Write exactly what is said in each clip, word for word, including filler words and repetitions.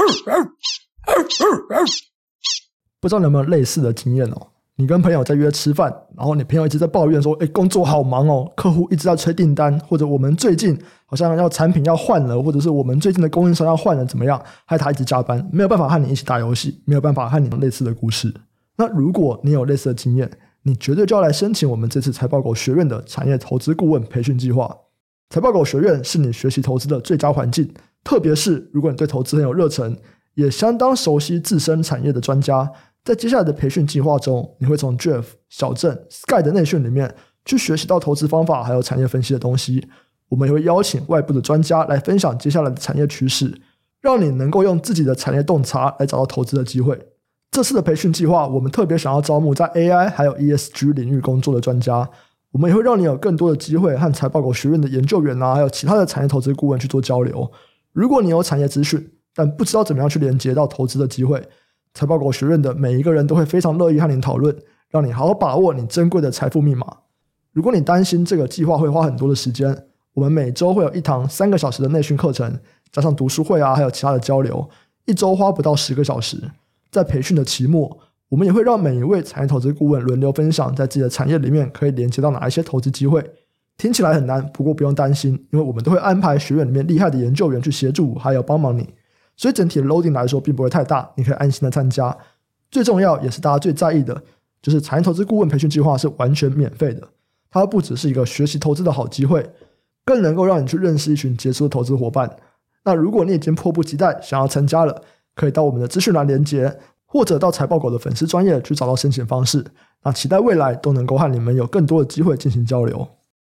不知道你有没有类似的经验哦？你跟朋友在约吃饭，然后你朋友一直在抱怨说，诶，工作好忙哦，客户一直在催订单，或者我们最近好像要产品要换了，或者是我们最近的供应商要换了怎么样，害他一直加班，没有办法和你一起打游戏，没有办法和你有类似的故事。那如果你有类似的经验，你绝对就要来申请我们这次财报狗学院的产业投资顾问培训计划。财报狗学院是你学习投资的最佳环境，特别是如果你对投资很有热忱，也相当熟悉自身产业的专家，在接下来的培训计划中，你会从 Jeff、小郑、Sky 的内训里面去学习到投资方法还有产业分析的东西。我们也会邀请外部的专家来分享接下来的产业趋势，让你能够用自己的产业洞察来找到投资的机会。这次的培训计划，我们特别想要招募在 A I 还有 E S G 领域工作的专家，我们也会让你有更多的机会和财报狗学院的研究员啊，还有其他的产业投资顾问去做交流。如果你有产业资讯，但不知道怎么样去连接到投资的机会，财报狗学院的每一个人都会非常乐意和您讨论，让你好好把握你珍贵的财富密码。如果你担心这个计划会花很多的时间，我们每周会有一堂三个小时的内训课程，加上读书会啊，还有其他的交流，一周花不到十个小时。在培训的期末，我们也会让每一位产业投资顾问轮流分享在自己的产业里面可以连接到哪一些投资机会。听起来很难，不过不用担心，因为我们都会安排学院里面厉害的研究员去协助还有帮忙你，所以整体的 loading 来说并不会太大，你可以安心的参加。最重要也是大家最在意的，就是产业投资顾问培训计划是完全免费的，它不只是一个学习投资的好机会，更能够让你去认识一群杰出的投资伙伴。那如果你已经迫不及待想要参加了，可以到我们的资讯栏连结，或者到财报狗的粉丝专页去找到申请方式。那期待未来都能够和你们有更多的机会进行交流。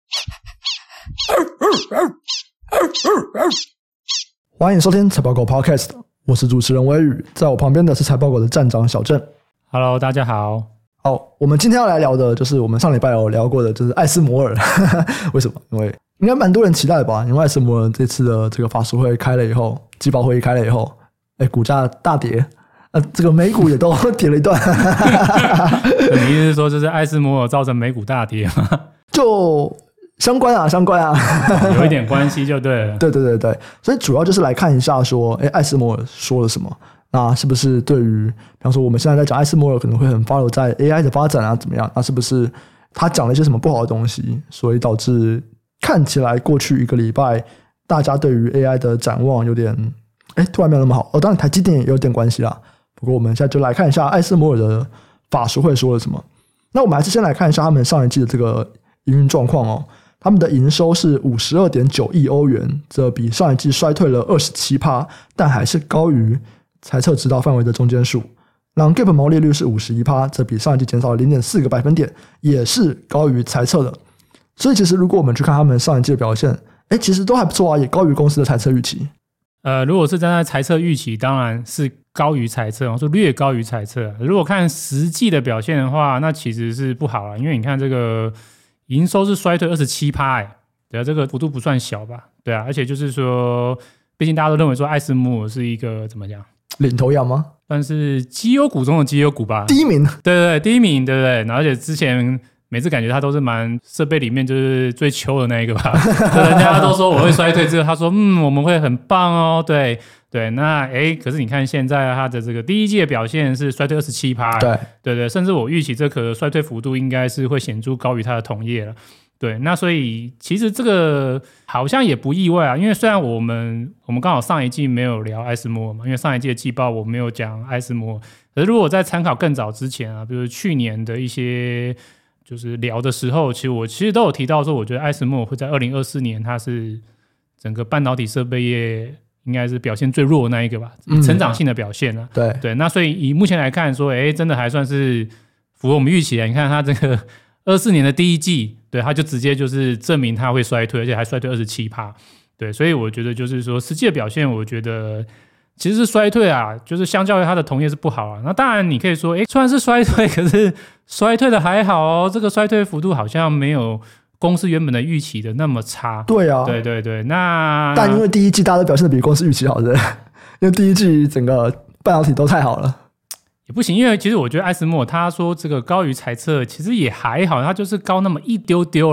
欢迎收听财报狗 Podcast， 我是主持人微宇，在我旁边的是财报狗的站长小郑。 Hello， 大家好。 好，我们今天要来聊的就是我们上礼拜有聊过的，就是艾斯摩尔。为什么？因为应该蛮多人期待吧，因为艾斯摩尔这次的这个法说会开了以后，季报会议开了以后，哎，股价大跌，呃，这个美股也都跌了一段。 你意思是说，就是艾斯摩尔造成美股大跌吗？ 就相关啊，相关啊， 有一点关系就对了。 对对对对，所以主要就是来看一下说，哎，艾斯摩尔说了什么？那是不是对于，比方说我们现在在讲艾斯摩尔可能会很 follow 在 A I 的发展啊，怎么样？那是不是他讲了一些什么不好的东西，所以导致看起来过去一个礼拜大家对于 A I 的展望有点，哎，突然没有那么好。哦，当然台积电也有点关系啦。不过我们现在就来看一下艾斯摩尔的法说会说了什么。那我们还是先来看一下他们上一季的这个营运状况哦。他们的营收是 五十二点九亿欧元，这比上一季衰退了 百分之二十七， 但还是高于财测指导范围的中间数。Non-GAAP 毛利率是 百分之五十一， 这比上一季减少了 零点四个百分点，也是高于财测的。所以其实如果我们去看他们上一季的表现，诶其实都还不错啊，也高于公司的财测预期。 呃，如果是站在财测预期，当然是高于财测，就略高于财测。如果看实际的表现的话，那其实是不好啦，因为你看这个营收是衰退 百分之二十七， 哎，对啊，这个幅度不算小吧？对啊，而且就是说，毕竟大家都认为说艾斯摩尔是一个怎么讲， 领头羊吗？ 算是绩优股中的绩优股吧， 第一名。 对对对，第一名，对不对？然后而且之前每次感觉他都是蛮设备里面就是最秋的那一个吧，人家都说我会衰退之后，他说嗯我们会很棒哦，对对，那诶可是你看现在他的这个第一季的表现是衰退 百分之二十七， 对对对，甚至我预期这个衰退幅度应该是会显著高于他的同业了。对，那所以其实这个好像也不意外啊，因为虽然我们我们刚好上一季没有聊艾斯摩尔嘛，因为上一季的季报我没有讲艾斯摩尔，可是如果在参考更早之前啊，比如去年的一些就是聊的时候，其实我其实都有提到说，我觉得艾斯摩尔会在二零二四年它是整个半导体设备业应该是表现最弱的那一个吧，成长性的表现啊。 嗯、对对，那所以以目前来看说，哎，真的还算是符合我们预期啊。你看它这个二四年的第一季，对，它就直接就是证明它会衰退，而且还衰退 百分之二十七。对，所以我觉得就是说实际的表现，我觉得其实是衰退啊，就是相较于它的同业是不好啊。那当然你可以说，哎，虽然是衰退，可是衰退的还好哦，这个衰退幅度好像没有公司原本的预期的那么差。 对啊， 对对对，那但因为第一季大家都表现的比公司预期好的，因为第一季整个半导体都太好了。 也不行，因为其实我觉得艾斯摩尔他说这个高于财测，其实也还好，他就是高那么一丢丢啦。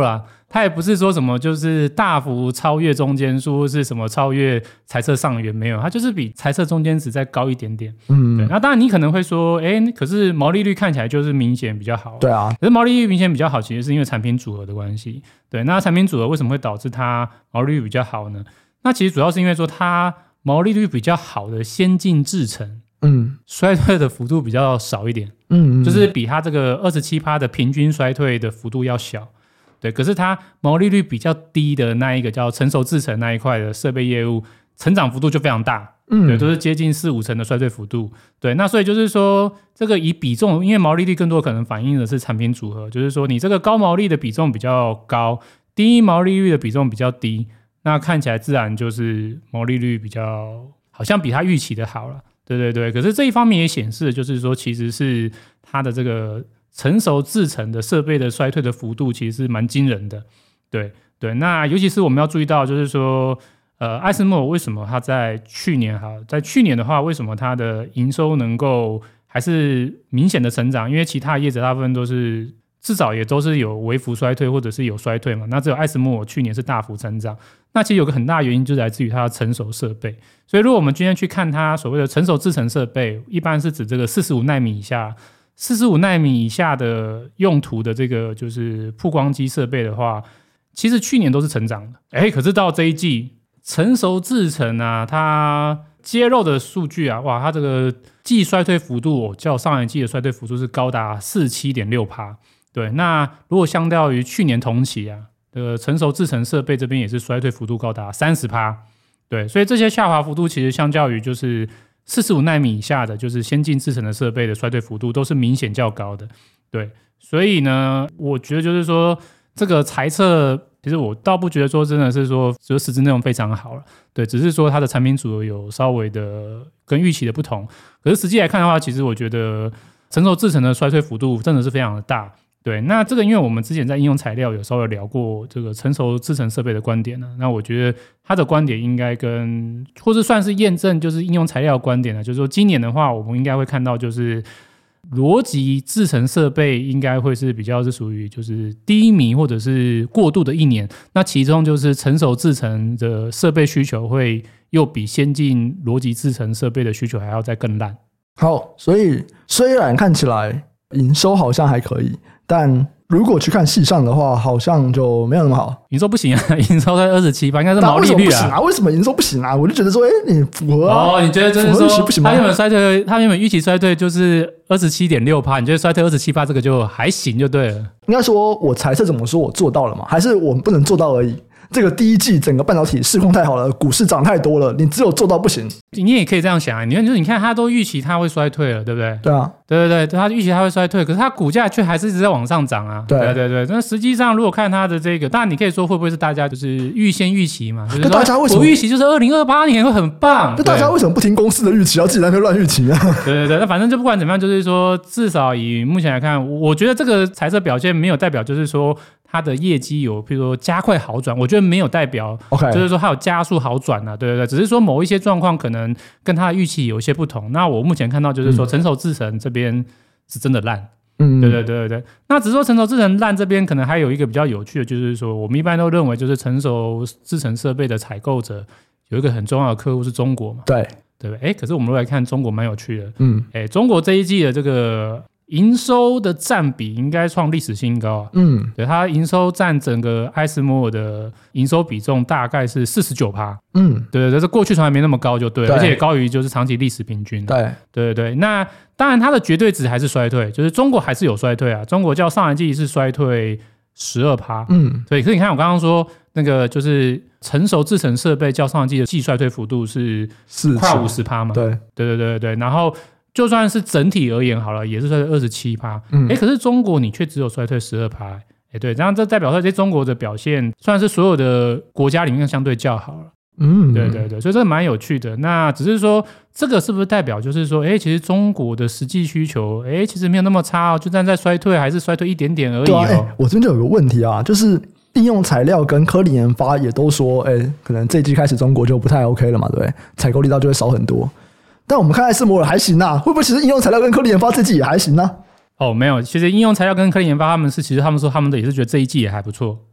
它也不是说什么就是大幅超越中间数，是什么超越财测上缘，没有，它就是比财测中间值再高一点点。嗯，对。那当然你可能会说，哎，可是毛利率看起来就是明显比较好。 对啊， 可是毛利率明显比较好，其实是因为产品组合的关系。对，那产品组合为什么会导致它毛利率比较好呢？那其实主要是因为说它毛利率比较好的先进制程，嗯，衰退的幅度比较少一点。嗯, 嗯，就是比它这个 百分之二十七 的平均衰退的幅度要小。对，可是它毛利率比较低的那一个叫成熟制程那一块的设备业务，成长幅度就非常大。嗯，对，都是接近四五成的衰退幅度。对，那所以就是说，这个以比重，因为毛利率更多可能反映的是产品组合，就是说你这个高毛利的比重比较高，低毛利率的比重比较低，那看起来自然就是毛利率比较好像比它预期的好了。对对对，可是这一方面也显示就是说，其实是它的这个成熟制程的设备的衰退的幅度其实是蛮惊人的。对对，那尤其是我们要注意到就是说，呃，艾斯摩尔为什么它在去年哈，在去年的话，为什么它的营收能够还是明显的成长？因为其他的业者大部分都是至少也都是有微幅衰退或者是有衰退嘛，那只有艾斯摩尔去年是大幅成长。那其实有个很大的原因就是来自于它的成熟设备。所以如果我们今天去看它所谓的成熟制程设备，一般是指这个四十五奈米以下四十五奈米以下的用途的这个就是曝光机设备的话，其实去年都是成长的。诶，可是到这一季成熟制程啊，它揭露的数据啊，哇，它这个季衰退幅度，较上一季的衰退幅度是高达 百分之四十七点六。 对，那如果相较于去年同期啊，这个成熟制程设备这边也是衰退幅度高达 百分之三十。 对，所以这些下滑幅度其实相较于就是四十五奈米以下的就是先进制程的设备的衰退幅度都是明显较高的。对，所以呢我觉得就是说这个财测其实我倒不觉得说真的是说就实质内容非常好了，对，只是说它的产品组合有稍微的跟预期的不同。可是实际来看的话，其实我觉得成熟制程的衰退幅度真的是非常的大。对，那这个因为我们之前在应用材料有稍微聊过这个成熟制程设备的观点呢，那我觉得他的观点应该跟或是算是验证就是应用材料的观点呢，就是说今年的话我们应该会看到就是逻辑制程设备应该会是比较是属于就是低迷或者是过渡的一年，那其中就是成熟制程的设备需求会又比先进逻辑制程设备的需求还要再更烂。 好，所以虽然看起来营收好像还可以，但如果去看细项的话，好像就没有那么好。 营收不行啊，营收在二十七，应该是毛利率啊。 为什么营收不行啊？我就觉得说，哎，你符合啊。 哦，你觉得真的说不行吗？他原本衰退，他原本预期衰退就是二十七点六趴，你觉得衰退二十七趴这个就还行就对了。 应该说，我猜测怎么说我做到了嘛？还是我们不能做到而已？这个第一季整个半导体市况太好了，股市涨太多了，你只有做到不行。 你也可以这样想啊，你看，就是你看，他都预期他会衰退了，对不对？ 对啊， 对对对，他预期他会衰退，可是他股价却还是一直在往上涨啊。 对对对对，那实际上如果看他的这个，当然你可以说会不会是大家就是预先预期嘛？就是说大家为什么我预期就是二零二八年会很棒？ 那大家为什么不听公司的预期，要自己在那边乱预期呢？ 对对对，那反正就不管怎么样，就是说至少以目前来看，我觉得这个财测表现没有代表就是说它的业绩有譬如说加快好转，我觉得没有代表 ，okay. 就是说它有加速好转啊，对对对，只是说某一些状况可能跟它的预期有一些不同。那我目前看到就是说成熟制程这边是真的烂，嗯，对对对对对。那只是说成熟制程烂这边可能还有一个比较有趣的，就是说我们一般都认为就是成熟制程设备的采购者有一个很重要的客户是中国嘛， 对对不对？哎，可是我们来看中国蛮有趣的，嗯，哎，中国这一季的这个营收的占比应该创历史新高啊！嗯，对，它营收占整个艾斯摩尔的营收比重大概是 百分之四十九。嗯，对对，这过去从来没那么高就对了， 对， 而且也高于就是长期历史平均。 对对对，那当然它的绝对值还是衰退，就是中国还是有衰退啊。中国较上一季是衰退 百分之十二。嗯，对，可是你看我刚刚说那个就是成熟制程设备较上一季的季衰退幅度是快 百分之五十 嘛？ 对对对对对，然后就算是整体而言好了，也是衰退 二十七。嗯，可是中国你却只有衰退 百分之十二。哎，对，这样这代表说这中国的表现算是所有的国家里面相对较好了。嗯，对对对，所以这个蛮有趣的。那只是说这个是不是代表就是说，哎，其实中国的实际需求，哎，其实没有那么差哦，就算在衰退还是衰退一点点而已哦。 对啊，我这边就有个问题啊，就是应用材料跟科林研发也都说，哎，可能这一季开始中国就不太 OK 了嘛，对不对？采购力道就会少很多。但我们看艾斯摩尔还行啊，会不会其实应用材料跟科林研发这季也还行啊？ 哦，没有，其实应用材料跟科林研发他们是，其实他们说他们的也是觉得这一季也还不错。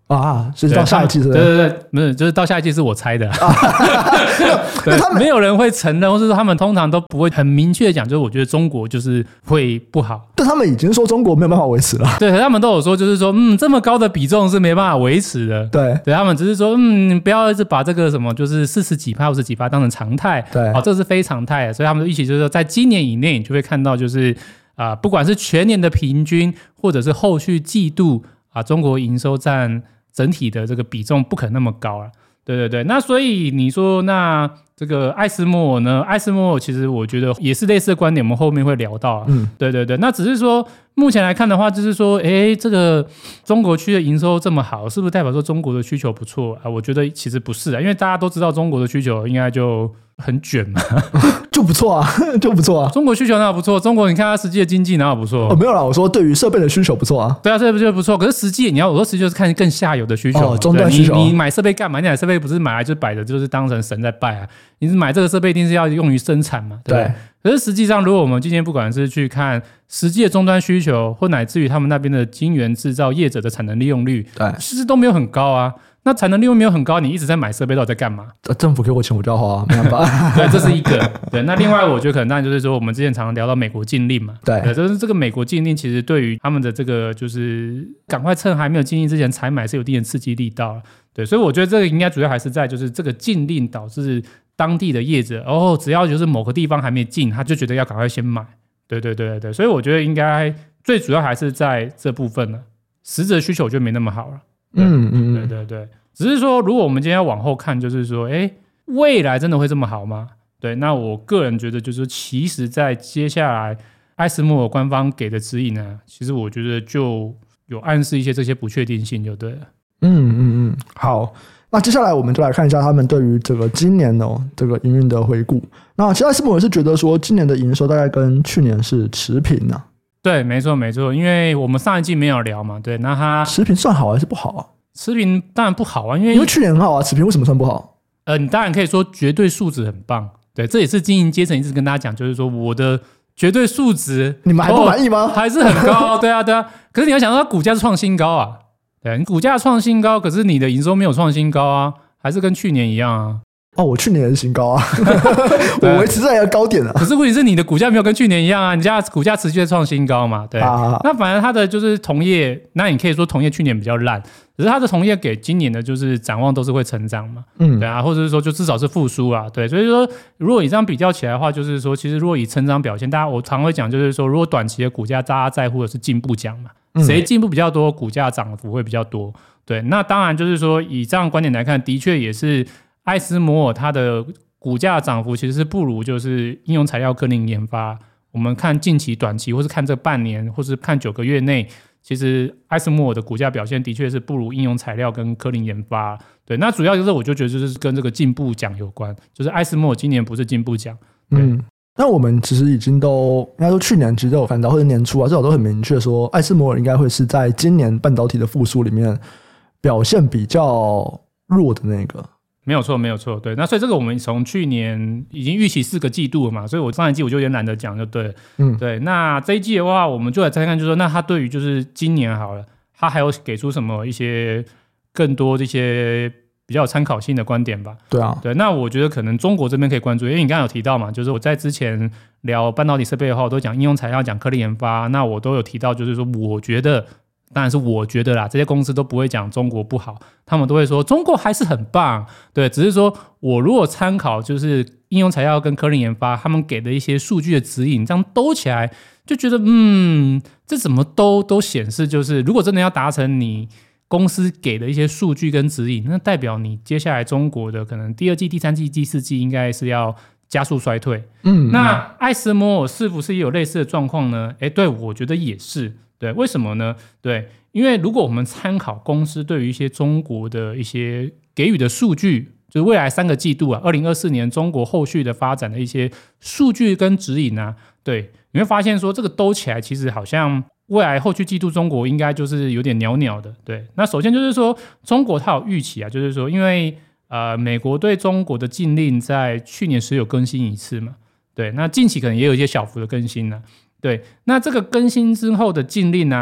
啊，所以到下一季是不是？ 对对对，不是，就是到下一季是我猜的、啊。对，他们没有人会承认，或是说他们通常都不会很明确的讲，就是我觉得中国就是会不好。 但他们已经说中国没有办法维持了。 对，他们都有说，就是说，嗯，这么高的比重是没办法维持的。 对， 对他们只是说，嗯，你不要一直把这个什么，就是四十几趴、五十几趴当成常态。 对， 哦，这是非常态的，所以他们的预期就是说，在今年以内，你就会看到，就是啊、呃，不管是全年的平均，或者是后续季度啊、呃，中国营收占整体的这个比重不可能那么高了。对对对，那所以你说那这个艾斯摩尔呢？艾斯摩尔其实我觉得也是类似的观点，我们后面会聊到啊。嗯，对对对，那只是说目前来看的话，就是说，哎，这个中国区的营收这么好，是不是代表说中国的需求不错啊？我觉得其实不是啊，因为大家都知道中国的需求应该就很卷嘛， 就不错啊，就不错啊。 中国需求哪有不错？中国你看它实际的经济哪有不错？ 哦，没有啦，我说对于设备的需求不错啊。 对啊，设备就不错，可是实际你要我说实际就是看更下游的需求， 哦，终端需求。 你你买设备干嘛？你买设备不是买来就摆着，就是当成神在拜啊。你是买这个设备一定是要用于生产嘛，对不对？对，可是实际上，如果我们今天不管是去看实际的终端需求，或乃至于他们那边的晶圆制造业者的产能利用率， 对， 其实都没有很高啊。那产能利用没有很高，你一直在买设备，到底在干嘛？ 政府给我钱我就要花、啊，没办法。 对，这是一个。对，那另外我觉得可能当然就是说，我们之前常常聊到美国禁令嘛， 对， 对，就是这个美国禁令其实对于他们的这个就是赶快趁还没有禁令之前采买是有一定的刺激力道。对，所以我觉得这个应该主要还是在就是这个禁令导致当地的业者，哦，只要就是某个地方还没禁，他就觉得要赶快先买。对对对对，所以我觉得应该最主要还是在这部分了，实质的需求就没那么好了。 嗯嗯对对对，只是说如果我们今天要往后看，就是说，哎，未来真的会这么好吗？对，那我个人觉得就是其实在接下来艾斯摩尔官方给的指引呢，其实我觉得就有暗示一些这些不确定性就对了。 嗯嗯嗯，好，那接下来我们就来看一下他们对于这个今年哦这个营运的回顾。那其实艾斯摩尔是觉得说今年的营收大概跟去年是持平啊。 对，没错没错，因为我们上一季没有聊嘛，对，那它持平算好还是不好啊？ 持平当然不好啊，因为因为去年很好啊，持平为什么算不好？ 呃，你当然可以说绝对数值很棒，对，这也是经营阶层一直跟大家讲，就是说我的绝对数值， 你们还不满意吗？ 哦、还是很高，对啊对啊。可是你要想到它股价是创新高啊，对，你股价创新高，可是你的营收没有创新高啊，还是跟去年一样啊。 哦，我去年也是新高啊，我维持在一个高点啊。 可是问题是你的股价没有跟去年一样啊，你家股价持续的创新高嘛，对。啊、那反而它的就是同业，那你可以说同业去年比较烂，可是它的同业给今年的就是展望都是会成长嘛，嗯，对啊，或者是说就至少是复苏啊，对。所以说，如果你这样比较起来的话，就是说，其实如果以成长表现，大家我常会讲，就是说，如果短期的股价大家在乎的是进步奖嘛，谁进步比较多，股价涨幅会比较多，对。那当然就是说，以这样的观点来看，的确也是。艾斯摩尔它的股价涨幅其实是不如就是应用材料科林研发。我们看近期、短期，或是看这半年，或是看九个月内，其实艾斯摩尔的股价表现的确是不如应用材料跟科林研发。对，那主要就是我就觉得就是跟这个进步奖有关，就是艾斯摩尔今年不是进步奖。 嗯，那我们其实已经都应该说去年其实都有看到，或者年初啊，至少都很明确说，艾斯摩尔应该会是在今年半导体的复苏里面表现比较弱的那个。 没有错，没有错，对。那所以这个我们从去年已经预期四个季度了嘛，所以我上一季我就有点懒得讲，就对了。嗯，对。那这一季的话，我们就来再看，就是说，那他对于就是今年好了，他还有给出什么一些更多这些比较有参考性的观点吧？ 对啊， 对。那我觉得可能中国这边可以关注，因为你刚刚有提到嘛，就是我在之前聊半导体设备的话，我都讲应用材料、讲科技研发，那我都有提到，就是说，我觉得。当然是我觉得啦，这些公司都不会讲中国不好，他们都会说中国还是很棒，对，只是说我如果参考就是应用材料跟科林研发他们给的一些数据的指引，这样兜起来就觉得嗯，这怎么都都显示就是如果真的要达成你公司给的一些数据跟指引，那代表你接下来中国的可能第二季、第三季、第四季应该是要加速衰退。嗯，那艾斯摩尔是不是也有类似的状况呢？诶，对，我觉得也是。对，为什么呢？对，因为如果我们参考公司对于一些中国的一些给予的数据，就是未来三个季度啊，二零二四年中国后续的发展的一些数据跟指引啊，对，你会发现说这个兜起来，其实好像未来后续季度中国应该就是有点袅袅的。对，那首先就是说中国它有预期啊，就是说因为呃美国对中国的禁令在去年是有更新一次嘛，对，那近期可能也有一些小幅的更新呢、啊。对，那这个更新之后的禁令啊，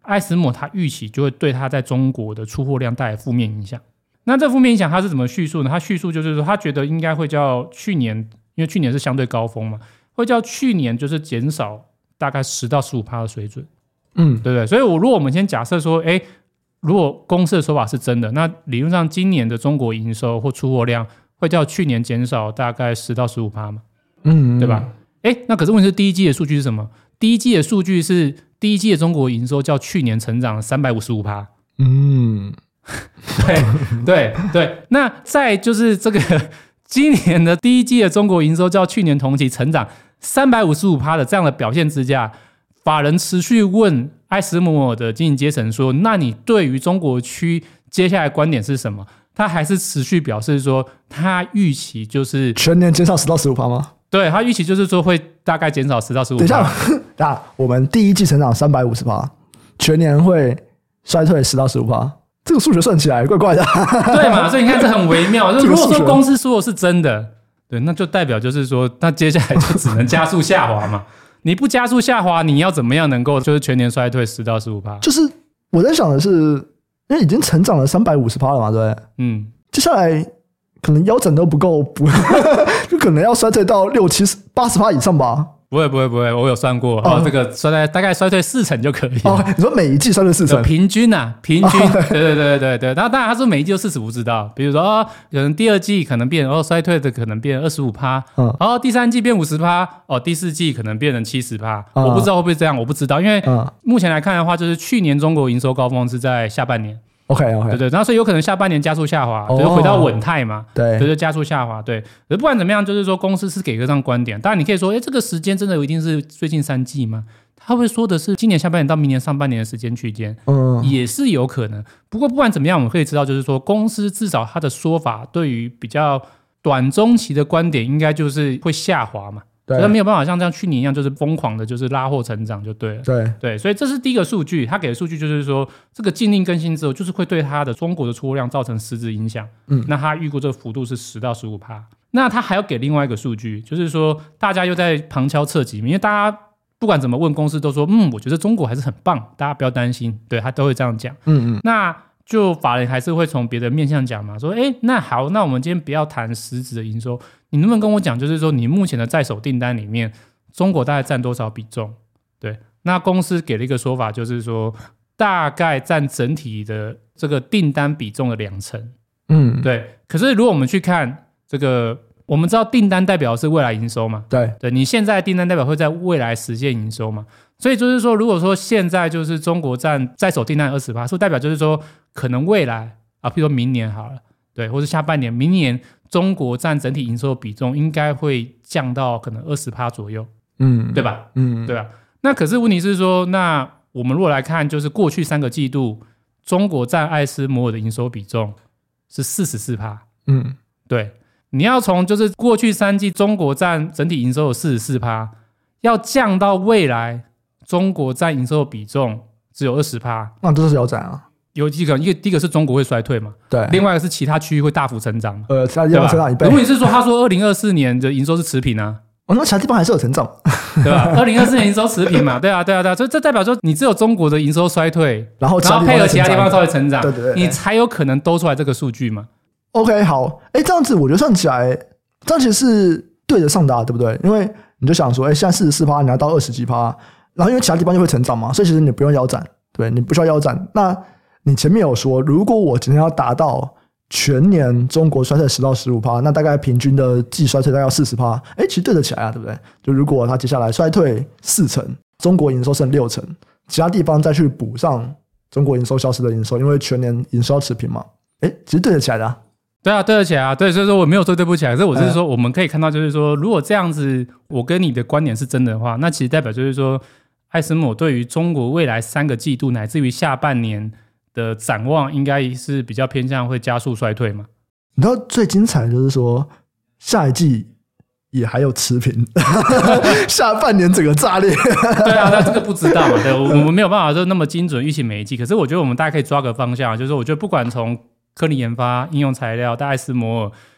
艾斯摩他预期就会对他在中国的出货量带来负面影响。那这负面影响他是怎么叙述呢？他叙述就是说，他觉得应该会叫去年，因为去年是相对高峰嘛，会叫去年就是减少大概十到十五%的水准。嗯，对不对？所以我如果我们先假设说，哎，如果公司的说法是真的，那理论上今年的中国营收或出货量会较去年减少大概十到十五%嘛，嗯，对吧？哎，那可是问题是第一季的数据是什么？第一季的数据是第一季的中国营收较去年成长三百五十五%。嗯，对对对。那再就是这个今年的第一季的中国营收较去年同期成长三百五十五%的这样的表现之下，法人持续问艾斯摩尔的经营阶层说，那你对于中国区接下来观点是什么？他还是持续表示说，他预期就是全年减少十到十五%吗？ 对，他预期就是说会大概减少十到十五%。 等一下，那我们第一季成长三百五十%，全年会衰退十到十五%，这个数学算起来怪怪的。 对嘛？所以你看这很微妙。如果说公司说的是真的，对，那就代表就是说，那接下来就只能加速下滑嘛。你不加速下滑，你要怎么样能够就是全年衰退十到十五%？ 就是我在想的是，因为已经成长了三百五十%了嘛，对不对？嗯，接下来可能腰斩都不够，不就可能要衰退到六七十八十%以上吧。 不会不会不会，我有算过，哦，这个衰退大概衰退四成就可以了。 哦，你说每一季衰退四成， 平均啊，平均，哦，对对对对对。那当然，他说每一季就四十，不知道。比如说，哦，可能第二季可能变，哦，衰退的可能变二十五%，嗯，哦，第三季变五十%，哦，第四季可能变成七十%，嗯，我不知道会不会这样，我不知道，因为目前来看的话，就是去年中国营收高峰是在下半年。 OK OK， 对对，然后所以有可能下半年加速下滑，哦，就回到稳态嘛， 对， 就加速下滑，对。不管怎么样，就是说公司是给个这样观点，当然你可以说，哎，这个时间真的一定是最近三季吗？他会说的是今年下半年到明年上半年的时间区间，嗯，也是有可能。不过不管怎么样，我们可以知道，就是说公司至少它的说法对于比较短中期的观点，应该就是会下滑嘛。所以没有办法像这样去年一样，就是疯狂的，就是拉货成长就对了。 对对，所以这是第一个数据，他给的数据就是说，这个禁令更新之后，就是会对他的中国的出货量造成实质影响。嗯，那他预估这个幅度是十到十五%。那他还要给另外一个数据，就是说大家又在旁敲侧击，因为大家不管怎么问，公司都说，嗯，我觉得中国还是很棒，大家不要担心。对，他都会这样讲。嗯嗯，那就法人还是会从别的面向讲嘛，说，哎，那好，那我们今天不要谈实质的营收。你能不能跟我讲，就是说你目前的在手订单里面，中国大概占多少比重？对，那公司给了一个说法，就是说大概占整体的这个订单比重的两成。嗯，对。可是如果我们去看这个，我们知道订单代表的是未来营收嘛？ 对， 对，你现在的订单代表会在未来实现营收嘛？所以就是说，如果说现在就是中国占在手订单 百分之二十， 是代表就是说可能未来啊，譬如说明年好了，对，或是下半年，明年中国占整体营收的比重应该会降到可能 百分之二十 左右，嗯，对吧？嗯，对吧？那可是问题是说，那我们如果来看，就是过去三个季度，中国占艾斯摩尔的营收比重是 百分之四十四， 嗯，对，你要从就是过去三季中国占整体营收的 百分之四十四， 要降到未来中国占营收的比重只有 百分之二十， 那这是腰斩啊。 有几个，一个第一个是中国会衰退嘛， 对， 另外一个是其他区域会大幅成长嘛， 呃，其他地方成长一倍。 如果你是说他说二零二四年的营收是持平啊， 哦，那其他地方还是有成长， 对吧？二零二四年营收持平嘛，对啊，对啊，对啊，所以这代表说你只有中国的营收衰退， 然后然后配合其他地方稍微成长， 对对对， 你才有可能兜出来这个数据嘛。 OK， 好，哎，这样子我觉得算起来，这样其实是对得上的，对不对？因为你就想说，哎，现在四十四%，你要到二十几%，然后因为其他地方就会成长嘛，所以其实你不用腰斩，对，你不需要腰斩。那你前面有说，如果我今天要达到全年中国衰退 百分之十到十五， 那大概平均的季衰退大概要 百分之四十， 哎，其实对得起来啊，对不对？就如果它接下来衰退四成，中国营收剩六成，其他地方再去补上中国营收消失的营收，因为全年营收要持平嘛，哎，其实对得起来的啊。 对啊，对得起来啊，对，所以说我没有说对不起来，可是我是说我们可以看到，就是说如果这样子，我跟你的观点是真的的话，那其实代表就是说，艾斯摩对于中国未来三个季度乃至于下半年的展望，应该是比较偏向会加速衰退嘛。 你知道最精彩的就是说，下一季也还有持平，下半年整个炸裂。 对啊，那这个不知道嘛，对，我们没有办法说那么精准预期每一季，可是我觉得我们大家可以抓个方向，就是我觉得不管从科技研发、应用材料到艾斯摩尔，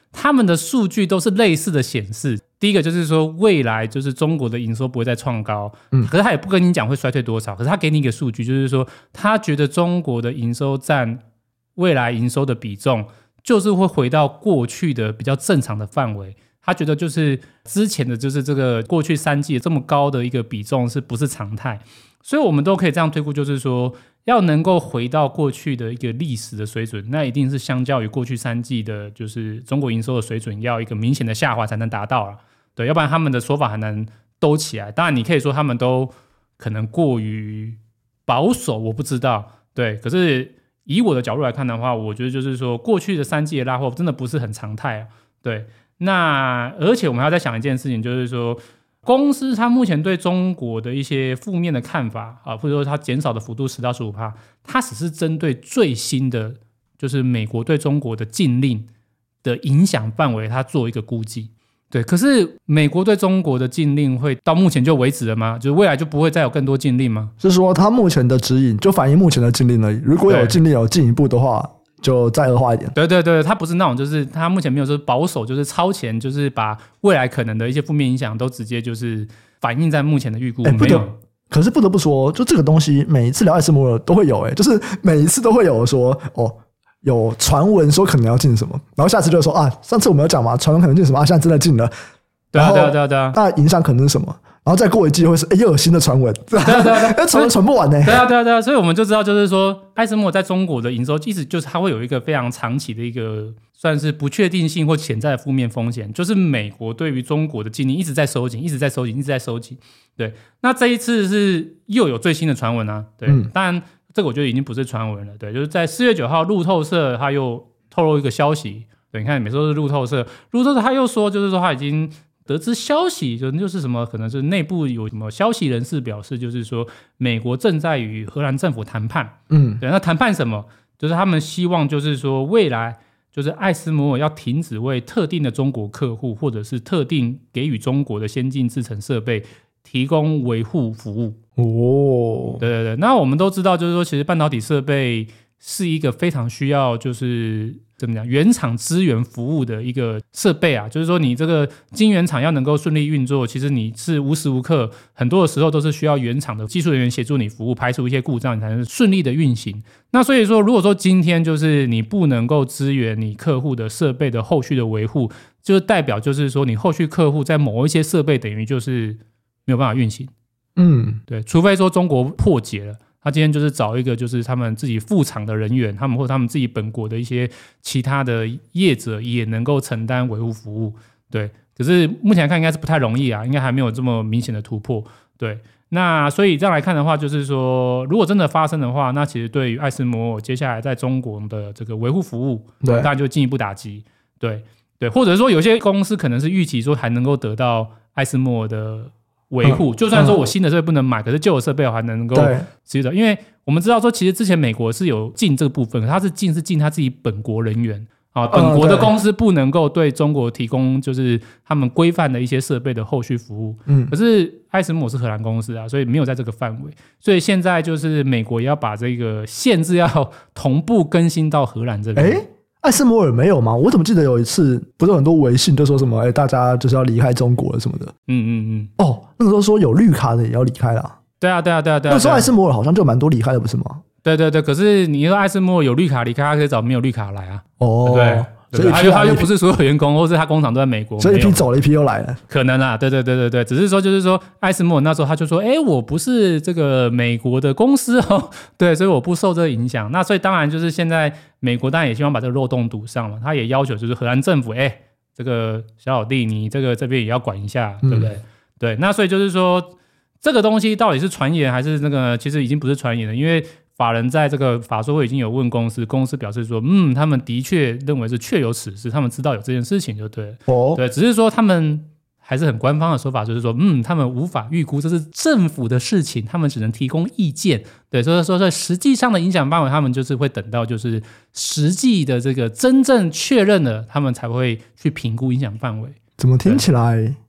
他们的数据都是类似的显示。第一个就是说未来就是中国的营收不会再创高，嗯，可是他也不跟你讲会衰退多少，可是他给你一个数据，就是说他觉得中国的营收占未来营收的比重就是会回到过去的比较正常的范围。他觉得就是之前的就是这个过去三季这么高的一个比重是不是常态，所以我们都可以这样推估，就是说要能够回到过去的一个历史的水准，那一定是相较于过去三季的就是中国营收的水准要一个明显的下滑才能达到啦。对，要不然他们的说法很难兜起来。当然你可以说他们都可能过于保守，我不知道，对，可是以我的角度来看的话，我觉得就是说过去的三季的拉货真的不是很常态啊。对，那而且我们还要再想一件事情，就是说公司它目前对中国的一些负面的看法啊，或者说它减少的幅度 百分之十到十五， 它只是针对最新的就是美国对中国的禁令的影响范围它做一个估计。对，可是美国对中国的禁令会到目前就为止了吗？就是未来就不会再有更多禁令吗？ 是说它目前的指引就反映目前的禁令而已，如果有禁令有进一步的话就再恶化一点。 对对对，它不是那种就是它目前没有说保守，就是超前，就是把未来可能的一些负面影响都直接就是反映在目前的预估。 欸、没有。可是不得不说，就这个东西每一次聊艾斯摩尔都会有、欸、就是每一次都会有说哦，有传闻说可能要进什么，然后下次就说啊，上次我们有讲嘛，传闻可能进什么啊，现在真的进了。 对啊对啊对啊对啊， 那影响可能是什么？然后再过一季会是哎、欸、又有新的传闻，对啊对啊对啊，传闻传不完呢、欸。 对啊对啊对啊，所以我们就知道就是说，艾斯摩尔在中国的营收，一直就是它会有一个非常长期的一个算是不确定性或潜在的负面风险，就是美国对于中国的禁令一直在收紧，一直在收紧，一直在收紧。对，那这一次是又有最新的传闻啊，对，嗯、当然这个我觉得已经不是传闻了，对，就是在四月九号，路透社他又透露一个消息，对，你看每次都是路透社，路透社他又说，就是说他已经得知消息，就是什么，可能是内部有什么消息人士表示，就是说美国正在与荷兰政府谈判，嗯，对，那谈判什么？就是他们希望，就是说未来就是艾斯摩尔要停止为特定的中国客户或者是特定给予中国的先进制程设备提供维护服务。哦，对对对，那我们都知道，就是说其实半导体设备是一个非常需要就是怎么讲原厂资源服务的一个设备啊，就是说你这个晶圆厂要能够顺利运作，其实你是无时无刻很多的时候都是需要原厂的技术人员协助你服务，排除一些故障，你才能顺利的运行。那所以说如果说今天就是你不能够支援你客户的设备的后续的维护，就是代表就是说你后续客户在某一些设备等于就是没有办法运行。嗯，对，除非说中国破解了，他今天就是找一个就是他们自己副厂的人员，他们或他们自己本国的一些其他的业者也能够承担维护服务。对，可是目前来看应该是不太容易啊，应该还没有这么明显的突破。对，那所以这样来看的话，就是说如果真的发生的话，那其实对于艾斯摩尔接下来在中国的这个维护服务，对，当然就进一步打击。对对，或者说有些公司可能是预期说还能够得到艾斯摩尔的维护、嗯、就算说我新的设备不能买、嗯、可是旧的设备我还能够持续的，因为我们知道说其实之前美国是有禁这个部分，它是禁是禁他自己本国人员啊，本国的公司不能够对中国提供就是他们规范的一些设备的后续服务。嗯，可是艾斯摩尔是荷兰公司啊，所以没有在这个范围，所以现在就是美国也要把这个限制要同步更新到荷兰这边。 诶艾斯摩尔没有吗？我怎么记得有一次不是很多微信就说什么哎，大家就是要离开中国了什么的。嗯嗯嗯。哦，那个时候说有绿卡的也要离开啦。 对啊对啊对啊对啊。 那时候艾斯摩尔好像就蛮多离开的不是吗？ 对对对，可是你说艾斯摩尔有绿卡离开，他可以找没有绿卡来啊。哦，对。 所以他又他又不是所有员工，或是他工厂都在美国， 所以一批走了，一批又来了， 可能啊，对对对对对，只是说就是说，艾斯摩尔那时候他就说，哎，我不是这个美国的公司哦，对，所以我不受这个影响。那所以当然就是现在美国当然也希望把这个漏洞堵上嘛，他也要求就是荷兰政府，哎，这个小老弟你这个这边也要管一下，对不对？嗯、对，那所以就是说这个东西到底是传言还是那个，其实已经不是传言了，因为法人在这个法说会已经有问公司，公司表示说，嗯，他们的确认为是确有此事，他们知道有这件事情就对了。哦，对，只是说他们还是很官方的说法，就是说，嗯，他们无法预估这是政府的事情，他们只能提供意见。对，所以说在实际上的影响范围，他们就是会等到就是实际的这个真正确认了，他们才会去评估影响范围。 怎么听起来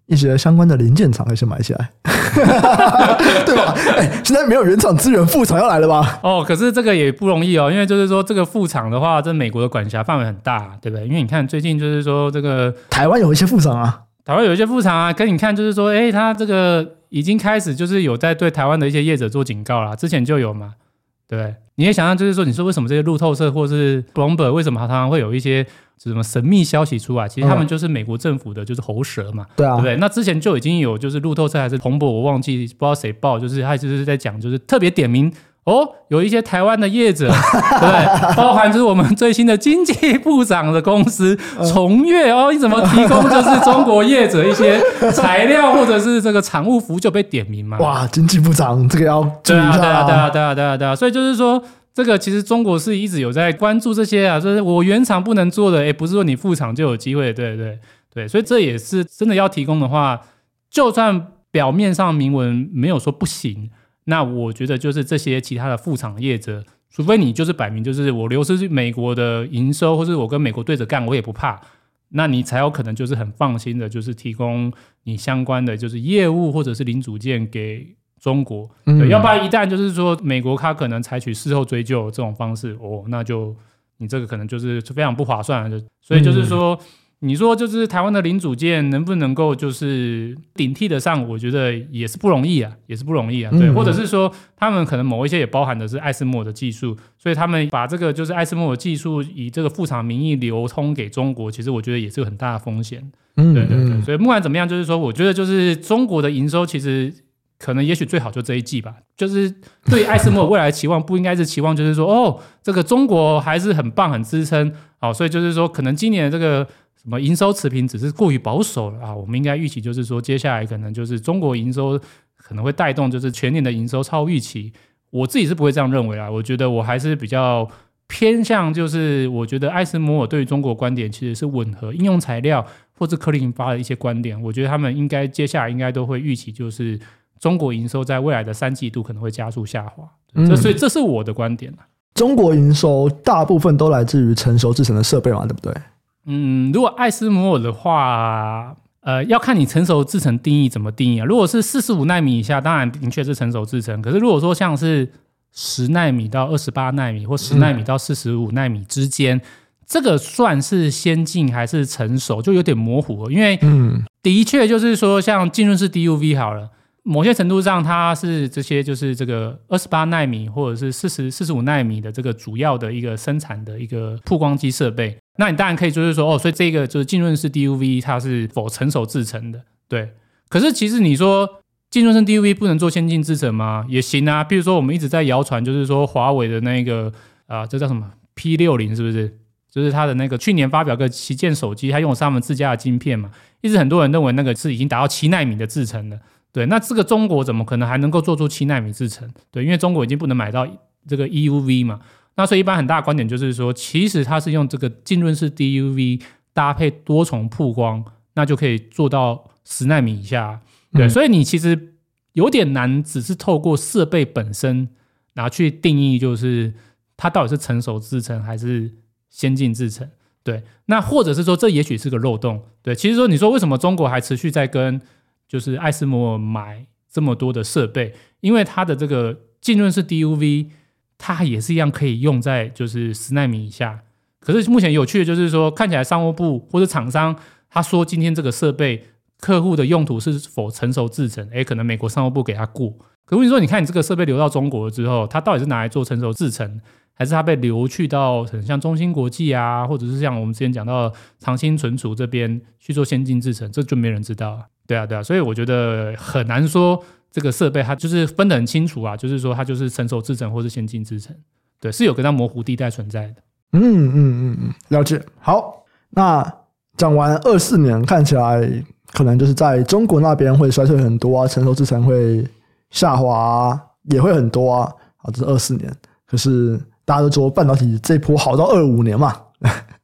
一些相关的零件厂可以先买起来，对吧？哎，现在没有原厂资源，副厂要来了吧？ 哦，可是这个也不容易哦，因为就是说这个副厂的话，这美国的管辖范围很大，对不对？因为你看最近就是说这个台湾有一些副厂啊， 台湾有一些副厂啊，跟你看就是说，哎，他这个已经开始就是有在对台湾的一些业者做警告啦，之前就有嘛，对不对？你也想象就是说，你说为什么这些路透社或是 Bloomberg 为什么常常会有一些什么神秘消息出来？其实他们就是美国政府的就是喉舌嘛， 对啊， 对不对？那之前就已经有就是路透社还是彭博，我忘记不知道谁报，就是他就是在讲，就是特别点名哦，有一些台湾的业者，对不对？包含就是我们最新的经济部长的公司崇越哦，你怎么提供就是中国业者一些材料或者是这个产物服就被点名嘛？ 哇，经济部长这个要注意一下、啊， 对啊，对啊，对啊，对啊，对啊，所以就是说。这个其实中国是一直有在关注这些啊，就是我原厂不能做的，也不是说你副厂就有机会，对对对，所以这也是真的要提供的话，就算表面上明文没有说不行，那我觉得就是这些其他的副厂业者，除非你就是摆明就是我流失美国的营收，或是我跟美国对着干，我也不怕，那你才有可能就是很放心的，就是提供你相关的就是业务或者是零组件给。中国对、嗯，要不然一旦就是说美国它可能采取事后追究这种方式，哦，那就你这个可能就是非常不划算的。所以就是说，嗯、你说就是台湾的零组件能不能够就是顶替得上，我觉得也是不容易啊，也是不容易啊。对，嗯、或者是说他们可能某一些也包含的是艾斯摩尔的技术，所以他们把这个就是艾斯摩尔技术以这个副厂名义流通给中国，其实我觉得也是有很大的风险。嗯，对对对。所以不管怎么样，就是说，我觉得就是中国的营收其实。可能也许最好就这一季吧，就是对艾斯摩尔未来的期望不应该是期望就是说哦，这个中国还是很棒很支撑，好，所以就是说可能今年的这个什么营收持平只是过于保守了啊，我们应该预期就是说接下来可能就是中国营收可能会带动就是全年的营收超预期，我自己是不会这样认为啦，我觉得我还是比较偏向就是我觉得艾斯摩尔对于中国观点其实是吻合应用材料或者科技研发的一些观点，我觉得他们应该接下来应该都会预期就是中国营收在未来的三季度可能会加速下滑，嗯、这所以这是我的观点。 中国营收大部分都来自于成熟制程的设备嘛，对不对？ 嗯，如果艾斯摩尔的话，呃，要看你成熟制程定义怎么定义啊。如果是四十五奈米以下，当然明确是成熟制程。可是如果说像是十奈米到二十八奈米，或十奈米到四十五奈米之间。嗯这个算是先进还是成熟，就有点模糊了。因为的确就是说，像浸润式 D U V 好了，某些程度上它是这些就是这个二十八奈米或者是四十、四十五奈米的这个主要的一个生产的一个曝光机设备。那你当然可以就是说，哦，所以这个就是浸润式 D U V 它是否成熟制程的？对。可是其实你说浸润式 D U V 不能做先进制程吗？也行啊。比如说我们一直在谣传，就是说华为的那个啊、呃，这叫什么 P 六十 是不是？就是他的那个去年发表个旗舰手机，他用的是他们自家的晶片嘛，一直很多人认为那个是已经达到七奈米的制程了。对，那这个中国怎么可能还能够做出七奈米制程？对，因为中国已经不能买到这个 E U V 嘛。那所以一般很大的观点就是说，其实它是用这个浸润式 D U V 搭配多重曝光，那就可以做到十奈米以下。对，嗯、所以你其实有点难，只是透过设备本身拿去定义，就是它到底是成熟制程还是先进制程。对，那或者是说这也许是个漏洞。对，其实说你说为什么中国还持续在跟就是艾斯摩尔买这么多的设备，因为它的这个浸润式 D U V 它也是一样可以用在就是十奈米以下。可是目前有趣的就是说，看起来商务部或者厂商他说今天这个设备客户的用途是否成熟制程，诶，可能美国商务部给他过。可是你说你看你这个设备流到中国之后，它到底是拿来做成熟制程，还是它被流去到像中芯国际啊，或者是像我们之前讲到长兴存储这边去做先进制程，这就没人知道啊。对啊对啊，所以我觉得很难说这个设备它就是分得很清楚啊，就是说它就是成熟制程或是先进制程，对，是有个那模糊地带存在的。 嗯嗯嗯嗯，了解。好，那讲完二四年，看起来可能就是在中国那边会衰退很多啊，成熟制程会下滑、啊、也会很多啊。好，这是二四年，可是大家都说半导体这一波好到二五年嘛。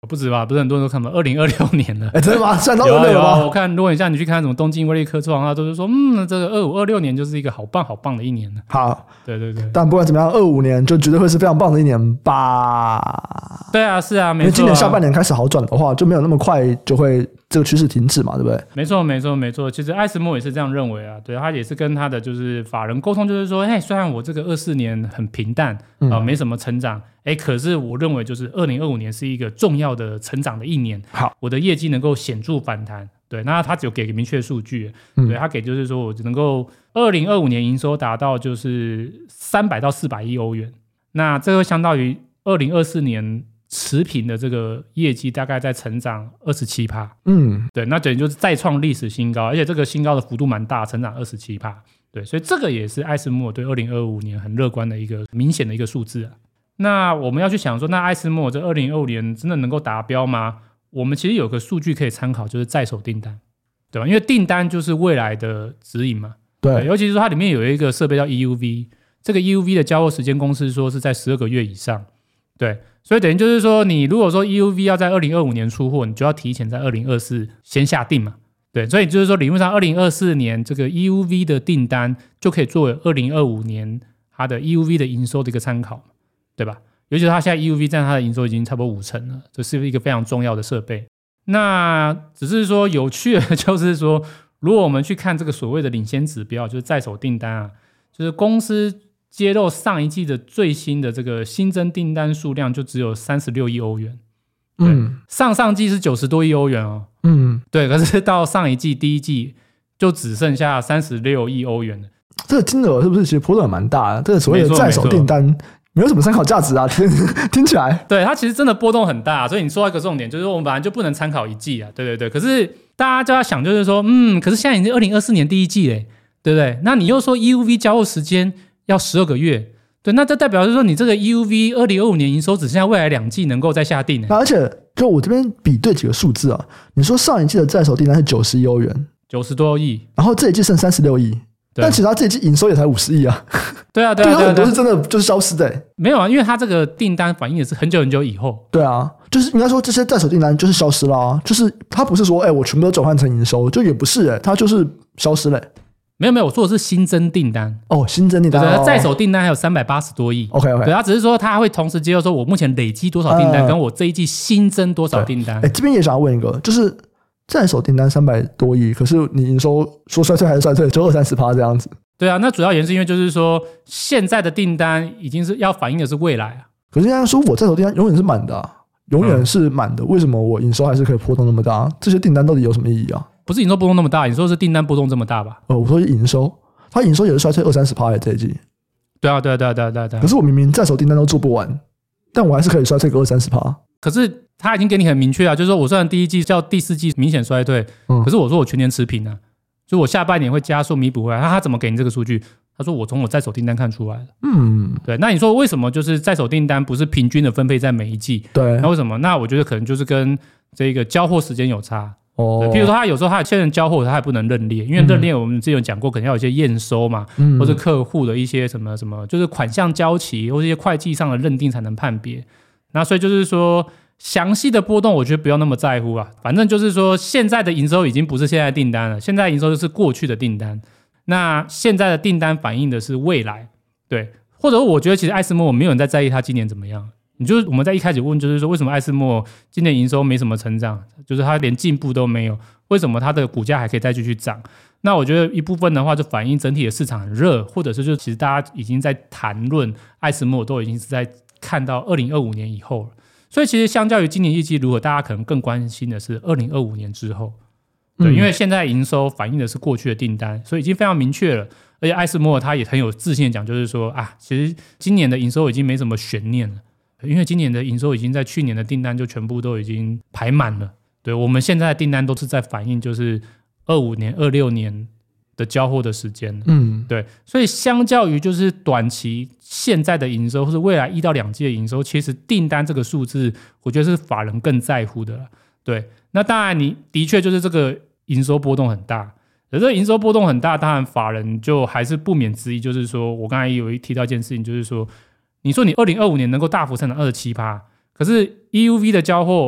不止吧，不是很多人都看到二零二六年了。 哎，真的吗？算到有啊有啊， 二六了吗？ 我看如果你像你去看什么东京威力科创，他都是说，嗯，这个二五二六年就是一个好棒好棒的一年了。 好， 对对对， 但不管怎么样，二五年就绝对会是非常棒的一年吧。 对啊，是啊，没错啊。 因为今年下半年开始好转的话，就没有那么快就会这个趋势停止嘛，对不对？ 没错，没错，没错。其实艾斯莫也是这样认为啊，对，他也是跟他的就是法人沟通，就是说，嘿，虽然我这个二四年很平淡啊、 嗯呃，没什么成长，哎，可是我认为就是二零二五年是一个重要的成长的一年， 好， 我的业绩能够显著反弹。对，那他只有给明确数据， 嗯对他给就是说我能够二零二五年营收达到就是三百到四百亿欧元，那这会相当于二零二四年持平的这个业绩大概在成长二十七趴， 嗯， 对，那等于就是再创历史新高，而且这个新高的幅度蛮大，成长二十七趴，对，所以这个也是艾斯莫对二零二五年很乐观的一个明显的一个数字啊。那我们要去想说，那艾斯莫这二零二五年真的能够达标吗？我们其实有个数据可以参考，就是在手订单，对吧？因为订单就是未来的指引嘛， 对， 对，尤其是说它里面有一个设备叫 E U V， 这个 E U V 的交货时间公司说是在十二个月以上，对，所以等于就是说，你如果说 E U V 要在二零二五年出货，你就要提前在二零二四先下定嘛，对，所以就是说理论上二零二四年这个 E U V 的订单就可以作为二零二五年它的 E U V 的营收的一个参考，对吧？尤其是它现在 E U V 占它的营收已经差不多五成了，这是一个非常重要的设备。那只是说有趣的就是说，如果我们去看这个所谓的领先指标，就是在手订单啊，就是公司揭露上一季的最新的这个新增订单数量就只有三十六亿欧元， 嗯， 上上季是九十多亿欧元哦， 嗯， 对，可是到上一季第一季就只剩下三十六亿欧元了。 这个金额是不是其实波动也蛮大的？这个所谓的没错在手订单没有什么参考价值啊，听听起来。 对，它其实真的波动很大，所以你说到一个重点，就是我们本来就不能参考一季啊，对对对。可是大家就要想，就是说，嗯，可是现在已经二零二四年第一季嘞，对不对？那你又说 E U V 交货时间要十二个月，对，那这代表就是说，你这个 E U V 二零二五年营收只剩下未来两季能够再下定。 那而且就我这边比对几个数字啊，你说上一季的在手订单是九十亿欧元， 九十多亿， 然后这一季剩三十六亿。但其实他这一季营收也才五十亿啊， 对啊，对啊，对啊， 很多是真的就是消失的、欸。 没有啊，因为他这个订单反映的是很久很久以后。 对啊，就是应该说这些在手订单就是消失啦、啊，就是他不是说哎、欸、我全部都转换成营收，就也不是哎、欸，他就是消失了、欸。 没有没有，我说的是新增订单哦，新增订单， 对， 哦、 在手订单还有三百八十多亿。 OK OK， 对，他只是说他会同时接受说我目前累积多少订单，呃、跟我这一季新增多少订单。 哎，这边也想要问一个，就是在手订单三百多亿，可是你营收说衰退还是衰退，就二三十趴这样子。 对啊，那主要原因是因为就是说现在的订单已经是要反映的是未来啊。 可是人家说我在手订单永远是满的、啊，永远是满的，嗯、为什么我营收还是可以波动那么大？这些订单到底有什么意义啊？ 不是营收波动那么大，你说是订单波动这么大吧？ 呃，我说营收，它营收也是衰退二三十趴的这一季。 对啊，对啊，对啊，对啊，对啊。对啊， 可是我明明在手订单都做不完，但我还是可以衰退个二三十趴。 可是他已经给你很明确啊，就是说我虽然第一季较第四季明显衰退，嗯、可是我说我全年持平啊。所以我下半年会加速弥补回来。那他怎么给你这个数据？他说我从我在手订单看出来的。嗯，对。那你说为什么就是在手订单不是平均的分配在每一季？ 对。 那为什么？那我觉得可能就是跟这个交货时间有差。 哦。 譬如说他有时候他现在交货他还不能认列，因为认列我们之前有讲过，可能要有一些验收嘛，嗯、或者客户的一些什么什么，就是款项交期或者一些会计上的认定才能判别。那所以就是说。详细的波动我觉得不要那么在乎啊，反正就是说现在的营收已经不是现在的订单了，现在的营收就是过去的订单，那现在的订单反映的是未来，对，或者我觉得其实艾斯莫没有人在在意他今年怎么样，你就是我们在一开始问就是说为什么艾斯莫今年营收没什么成长，就是他连进步都没有，为什么他的股价还可以再继续涨？那我觉得一部分的话就反映整体的市场很热，或者是就其实大家已经在谈论艾斯莫都已经是在看到二零二五年以后了。所以其实相较于今年业绩如何，大家可能更关心的是二零二五年之后，对，因为现在营收反映的是过去的订单，所以已经非常明确了。而且艾斯莫他也很有自信的讲，就是说啊，其实今年的营收已经没什么悬念了，因为今年的营收已经在去年的订单就全部都已经排满了。对，我们现在的订单都是在反映就是二五年、二六年的交货的时间了。嗯，对，所以相较于就是短期现在的营收或是未来一到两季的营收，其实订单这个数字我觉得是法人更在乎的啦。对，那当然你的确就是这个营收波动很大，可是这个营收波动很大，当然法人就还是不免质疑，就是说我刚才有提到一件事情，就是说你说你二零二五年能够大幅成长 百分之二十七， 可是 E U V 的交货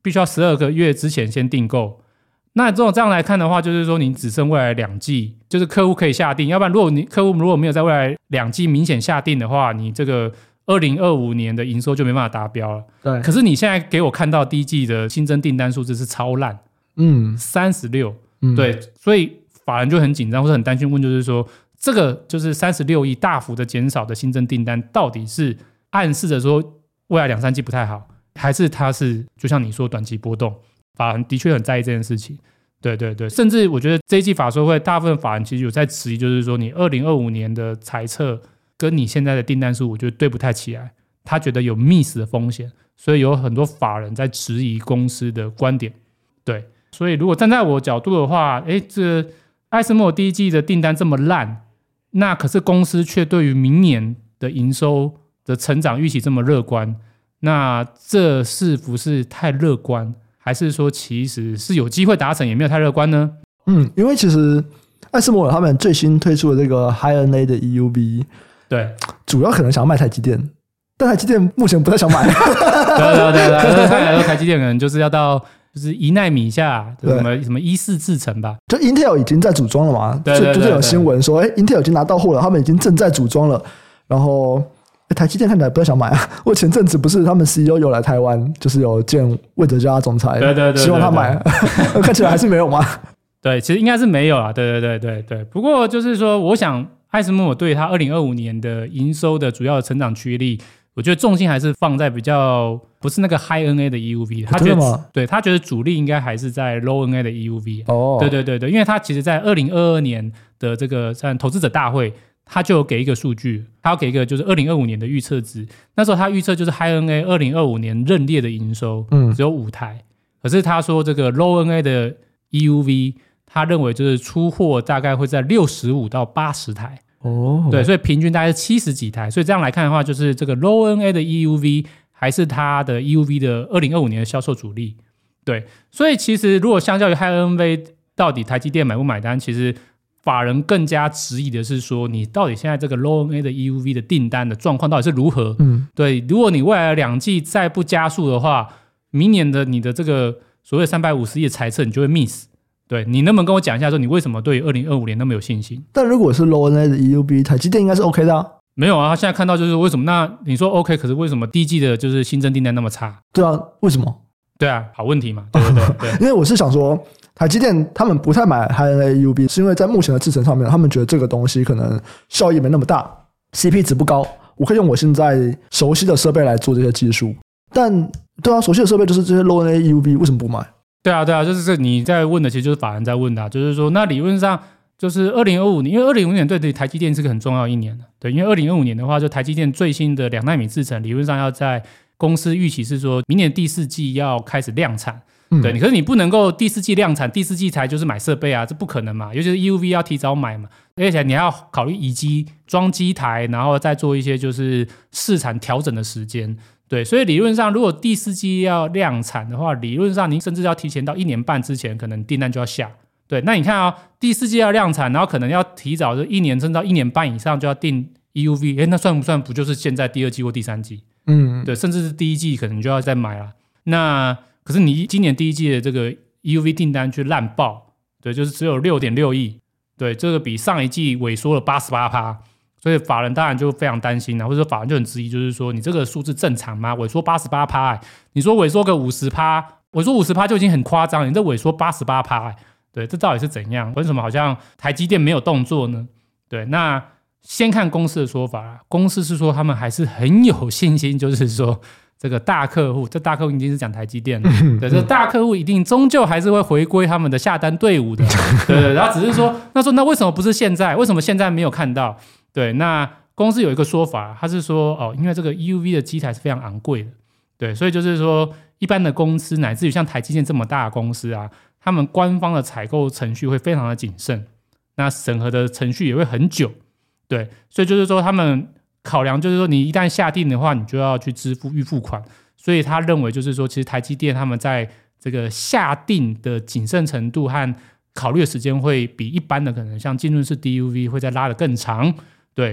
必须要十二个月之前先订购。那这种这样来看的话，就是说你只剩未来两季，就是客户可以下定，要不然如果你客户如果没有在未来两季明显下定的话，你这个二零二五年的营收就没办法达标了。 对， 可是你现在给我看到第一季的新增订单数字是超烂， 嗯， 三十六， 嗯， 对，所以法人就很紧张或者很担心，问就是说，这个就是三十六亿大幅的减少的新增订单，到底是暗示着说未来两三季不太好，还是它是就像你说短期波动？法人的确很在意这件事情，对对对，甚至我觉得这一季法说会大部分法人其实有在质疑，就是说你二零二五年的财测跟你现在的订单数，我觉得对不太起来，他觉得有 miss 的风险，所以有很多法人在质疑公司的观点，对，所以如果站在我角度的话，诶，这艾斯莫第一季的订单这么烂，那可是公司却对于明年的营收的成长预期这么乐观，那这是不是太乐观？还是说其实是有机会达成，也没有太乐观呢？ 嗯，因为其实艾斯摩尔他们最新推出的这个 High N A 的 E U V， 对，主要可能想要卖台积电，但台积电目前不太想买。对对对对，看来说台积电可能就是要到就是一奈米以下，什么什么一四制程吧。 就 Intel 已经在组装了嘛， 对对对对， 就就有新闻说，哎 ，Intel 已经拿到货了，他们已经正在组装了，然后。台积电看起来不太想买啊！我前阵子不是他们 C E O 有来台湾，就是有见魏哲家总裁， 对对对， 希望他买，看起来还是没有吗？ 对，其实应该是没有啦，对对对对对。不过就是说，我想艾斯摩对他二零二五年的营收的主要的成长驱力，我觉得重心还是放在比较不是那个 High N A 的 E U V， 他觉得对他觉得主力应该还是在 Low N A 的 E U V。哦，对对对对，因为他其实在二零二二年的这个像投资者大会。他就有给一个数据，他要给一个就是二零二五年的预测值。那时候他预测就是 High N A 二零二五年认列的营收，嗯，只有五台。可是他说这个 Low N A 的 E U V， 他认为就是出货大概会在六十五到八十台。哦，对，所以平均大概是七十几台。所以这样来看的话，就是这个 Low N A 的 E U V 还是它的 E U V 的二零二五年的销售主力。对，所以其实如果相较于 High N A， 到底台积电买不买单，其实。法人更加质疑的是说，你到底现在这个 Low N A 的 E U V 的订单的状况到底是如何？嗯，对，如果你未来两季再不加速的话，明年的你的这个所谓三百五十亿的财测，你就会 miss。对，你能不能跟我讲一下，说你为什么对二零二五年那么有信心？ 但如果是 Low N A 的 E U V， 台积电应该是 OK 的啊。 没有啊，他现在看到就是为什么？那你说 OK， 可是为什么第一季的就是新增订单那么差？ 对啊，为什么？ 对啊，好问题嘛，对对 对, 对。 因为我是想说。台积电他们不太买 High N A E U V， 是因为在目前的制程上面，他们觉得这个东西可能效益没那么大 ，C P 值不高。我可以用我现在熟悉的设备来做这些技术，但对啊，熟悉的设备就是这些 Low N A E U V， 为什么不买？ 对啊，对啊，就是你在问的，其实就是法人在问的、啊，就是说，那理论上就是二零二五年，因为二零二五年对台积电是个很重要的一年的，对，因为二零二五年的话，就台积电最新的两奈米制程，理论上要在公司预期是说明年第四季要开始量产。对，可是你不能够第四季量产，第四季才就是买设备啊，这不可能嘛。尤其是 E U V 要提早买嘛，而且你还要考虑移机、装机台，然后再做一些就是市场调整的时间。对，所以理论上，如果第四季要量产的话，理论上您甚至要提前到一年半之前，可能订单就要下。对，那你看啊、哦，第四季要量产，然后可能要提早就一年甚至到一年半以上就要订 E U V， 哎，那算不算不就是现在第二季或第三季？嗯，对，甚至是第一季可能就要再买了。那可是你今年第一季的这个 E U V 订单却烂爆，对，就是只有 六点六亿，对，这个比上一季萎缩了 百分之八十八， 所以法人当然就非常担心、啊、或者说法人就很质疑，就是说你这个数字正常吗？萎缩 百分之八十八、欸、你说萎缩个 百分之五十， 萎缩 百分之五十 就已经很夸张，你这萎缩 百分之八十八、欸、对，这到底是怎样？为什么好像台积电没有动作呢？对，那先看公司的说法，公司是说他们还是很有信心，就是说这个大客户，这大客户一定是讲台积电的，对，这大客户一定终究还是会回归他们的下单队伍的，对对，然后只是说，那说那为什么不是现在？为什么现在没有看到？对，那公司有一个说法，他是说哦，因为这个 E U V 的机台是非常昂贵的，对，所以就是说一般的公司乃至于像台积电这么大的公司啊，他们官方的采购程序会非常的谨慎，那审核的程序也会很久，对，所以就是说他们考量就是说你一旦下定的话，你就要去支付预付款，所以他认为就是说其实台积电他们在这个下定的谨慎程度和考虑的时间会比一般的可能像浸润式 D U V 会再拉得更长，对，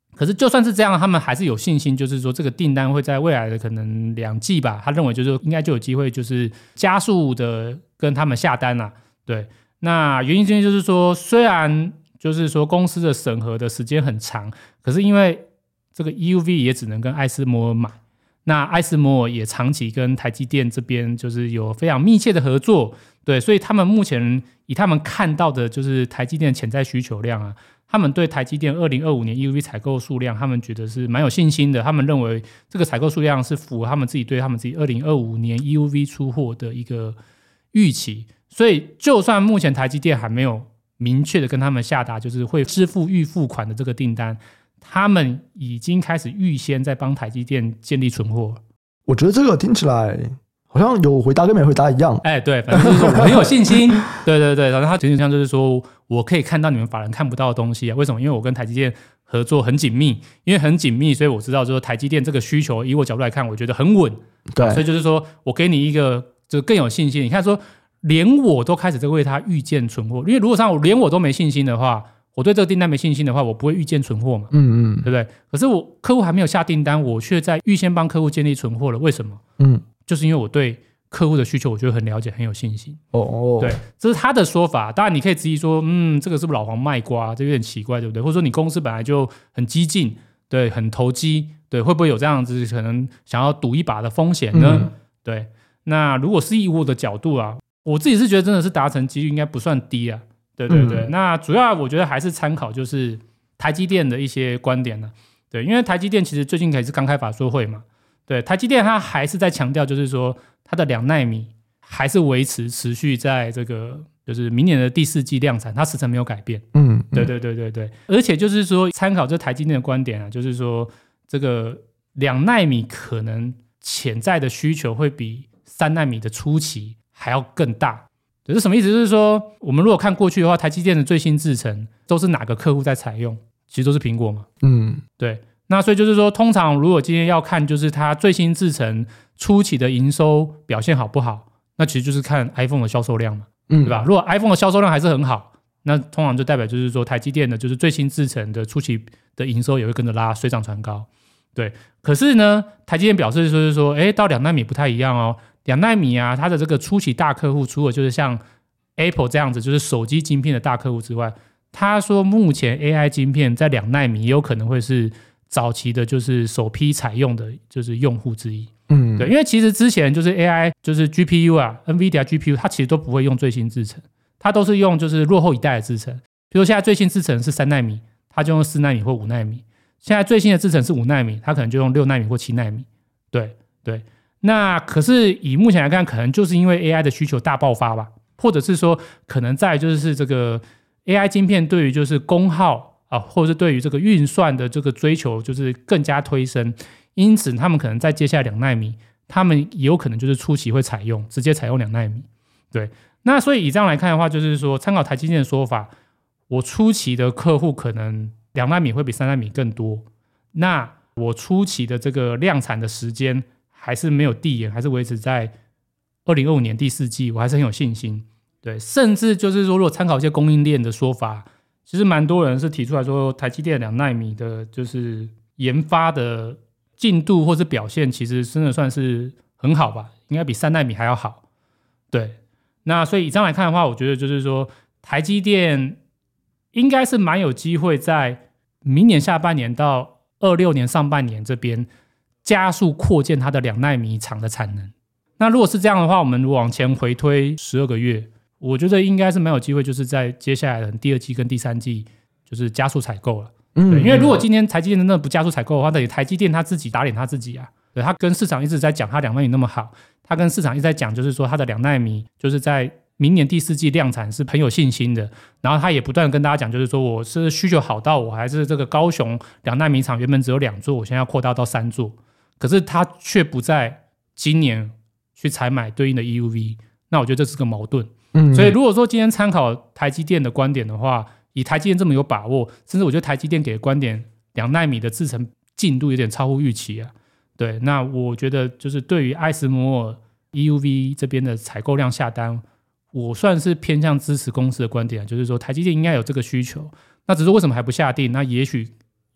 可是就算是这样，他们还是有信心，就是说这个订单会在未来的可能两季吧，他认为就是应该就有机会就是加速的跟他们下单啦、啊。对，那原因之一就是说，虽然就是说公司的审核的时间很长，可是因为这个 E U V 也只能跟艾斯摩尔买，那艾斯摩尔也长期跟台积电这边就是有非常密切的合作，对，所以他们目前以他们看到的就是台积电潜在需求量啊，他们对台积电二零二五年 E U V 采购数量，他们觉得是蛮有信心的，他们认为这个采购数量是符合他们自己对他们自己二零二五年 E U V 出货的一个预期，所以就算目前台积电还没有明确的跟他们下达就是会支付预付款的这个订单，他们已经开始预先在帮台积电建立存货。 我觉得这个听起来好像有回答跟没回答一样。 哎，对，反正就是说我很有信心。对对对，然后他有点像就是说我可以看到你们法人看不到的东西啊。为什么？因为我跟台积电合作很紧密，因为很紧密，所以我知道就是台积电这个需求，以我角度来看，我觉得很稳。对，所以就是说我给你一个就更有信心。你看说，连我都开始在为他预见存货，因为如果上我连我都没信心的话，我对这个订单没信心的话，我不会预见存货嘛，嗯嗯，对不对？可是我客户还没有下订单，我却在预先帮客户建立存货了，为什么？嗯，就是因为我对客户的需求，我觉得很了解，很有信心。哦哦，对，这是他的说法。当然，你可以质疑说，嗯，这个是不是老黄卖瓜？这有点奇怪，对不对？或者说你公司本来就很激进，对，很投机，对，会不会有这样子可能想要赌一把的风险呢？嗯、对，那如果是以我的角度啊，我自己是觉得真的是达成几率应该不算低啊。对对对、嗯，那主要我觉得还是参考就是台积电的一些观点呢。对，因为台积电其实最近也是刚开法说会嘛，对，台积电它还是在强调就是说它的两奈米还是维持持续在这个就是明年的第四季量产，它时程没有改变。嗯，对对对对对，而且就是说参考这台积电的观点啊，就是说这个两奈米可能潜在的需求会比三奈米的初期还要更大。这是什么意思？就是说我们如果看过去的话，台积电的最新制程都是哪个客户在采用？其实都是苹果嘛。嗯，对。那所以就是说，通常如果今天要看就是它最新制程初期的营收表现好不好，那其实就是看 iPhone 的销售量嘛，嗯、对吧？如果 iPhone 的销售量还是很好，那通常就代表就是说台积电的就是最新制程的初期的营收也会跟着拉，水涨船高。对。可是呢，台积电表示就是说，哎，到两奈米不太一样哦。两奈米啊，它的这个初期大客户，除了就是像 Apple 这样子，就是手机晶片的大客户之外，他说目前 A I 晶片在两奈米也有可能会是早期的，就是首批采用的，就是用户之一。嗯，对，因为其实之前就是 A I 就是 G P U 啊 ，NVIDIA G P U， 它其实都不会用最新制程，它都是用就是落后一代的制程。比如说现在最新制程是三奈米，它就用四奈米或五奈米；现在最新的制程是五奈米，它可能就用六奈米或七奈米。对对。那可是以目前来看，可能就是因为 A I 的需求大爆发吧，或者是说可能在就是这个 A I 晶片对于就是功耗啊，或者是对于这个运算的这个追求就是更加推升，因此他们可能在接下来两奈米，他们也有可能就是初期会采用直接采用两奈米。对，那所以以这样来看的话，就是说参考台积电的说法，我初期的客户可能两奈米会比三奈米更多，那我初期的这个量产的时间还是没有递延，还是维持在二零二五年第四季，我还是很有信心。对，甚至就是说，如果参考一些供应链的说法，其实蛮多人是提出来说，台积电两奈米的，就是研发的进度或是表现，其实真的算是很好吧，应该比三奈米还要好。对，那所以以这样来看的话，我觉得就是说，台积电应该是蛮有机会在明年下半年到二六年上半年这边加速扩建它的两奈米厂的产能。那如果是这样的话，我们往前回推十二个月，我觉得应该是蛮有机会，就是在接下来的第二季跟第三季，就是加速采购了。嗯，对，因为如果今天台积电真的不加速采购的话，等于台积电他自己打脸他自己啊。对，他跟市场一直在讲他两奈米那么好，他跟市场一直在讲，就是说他的两奈米就是在明年第四季量产是很有信心的。然后他也不断跟大家讲，就是说我是需求好到我还是这个高雄两奈米厂原本只有两座，我现在要扩大到三座，可是他却不在今年去采买对应的 E U V， 那我觉得这是个矛盾。嗯，所以如果说今天参考台积电的观点的话，以台积电这么有把握，甚至我觉得台积电给的观点两奈米的制程进度有点超乎预期啊。对，那我觉得就是对于艾斯摩尔 E U V 这边的采购量下单，我算是偏向支持公司的观点，就是说台积电应该有这个需求，那只是为什么还不下定？那也许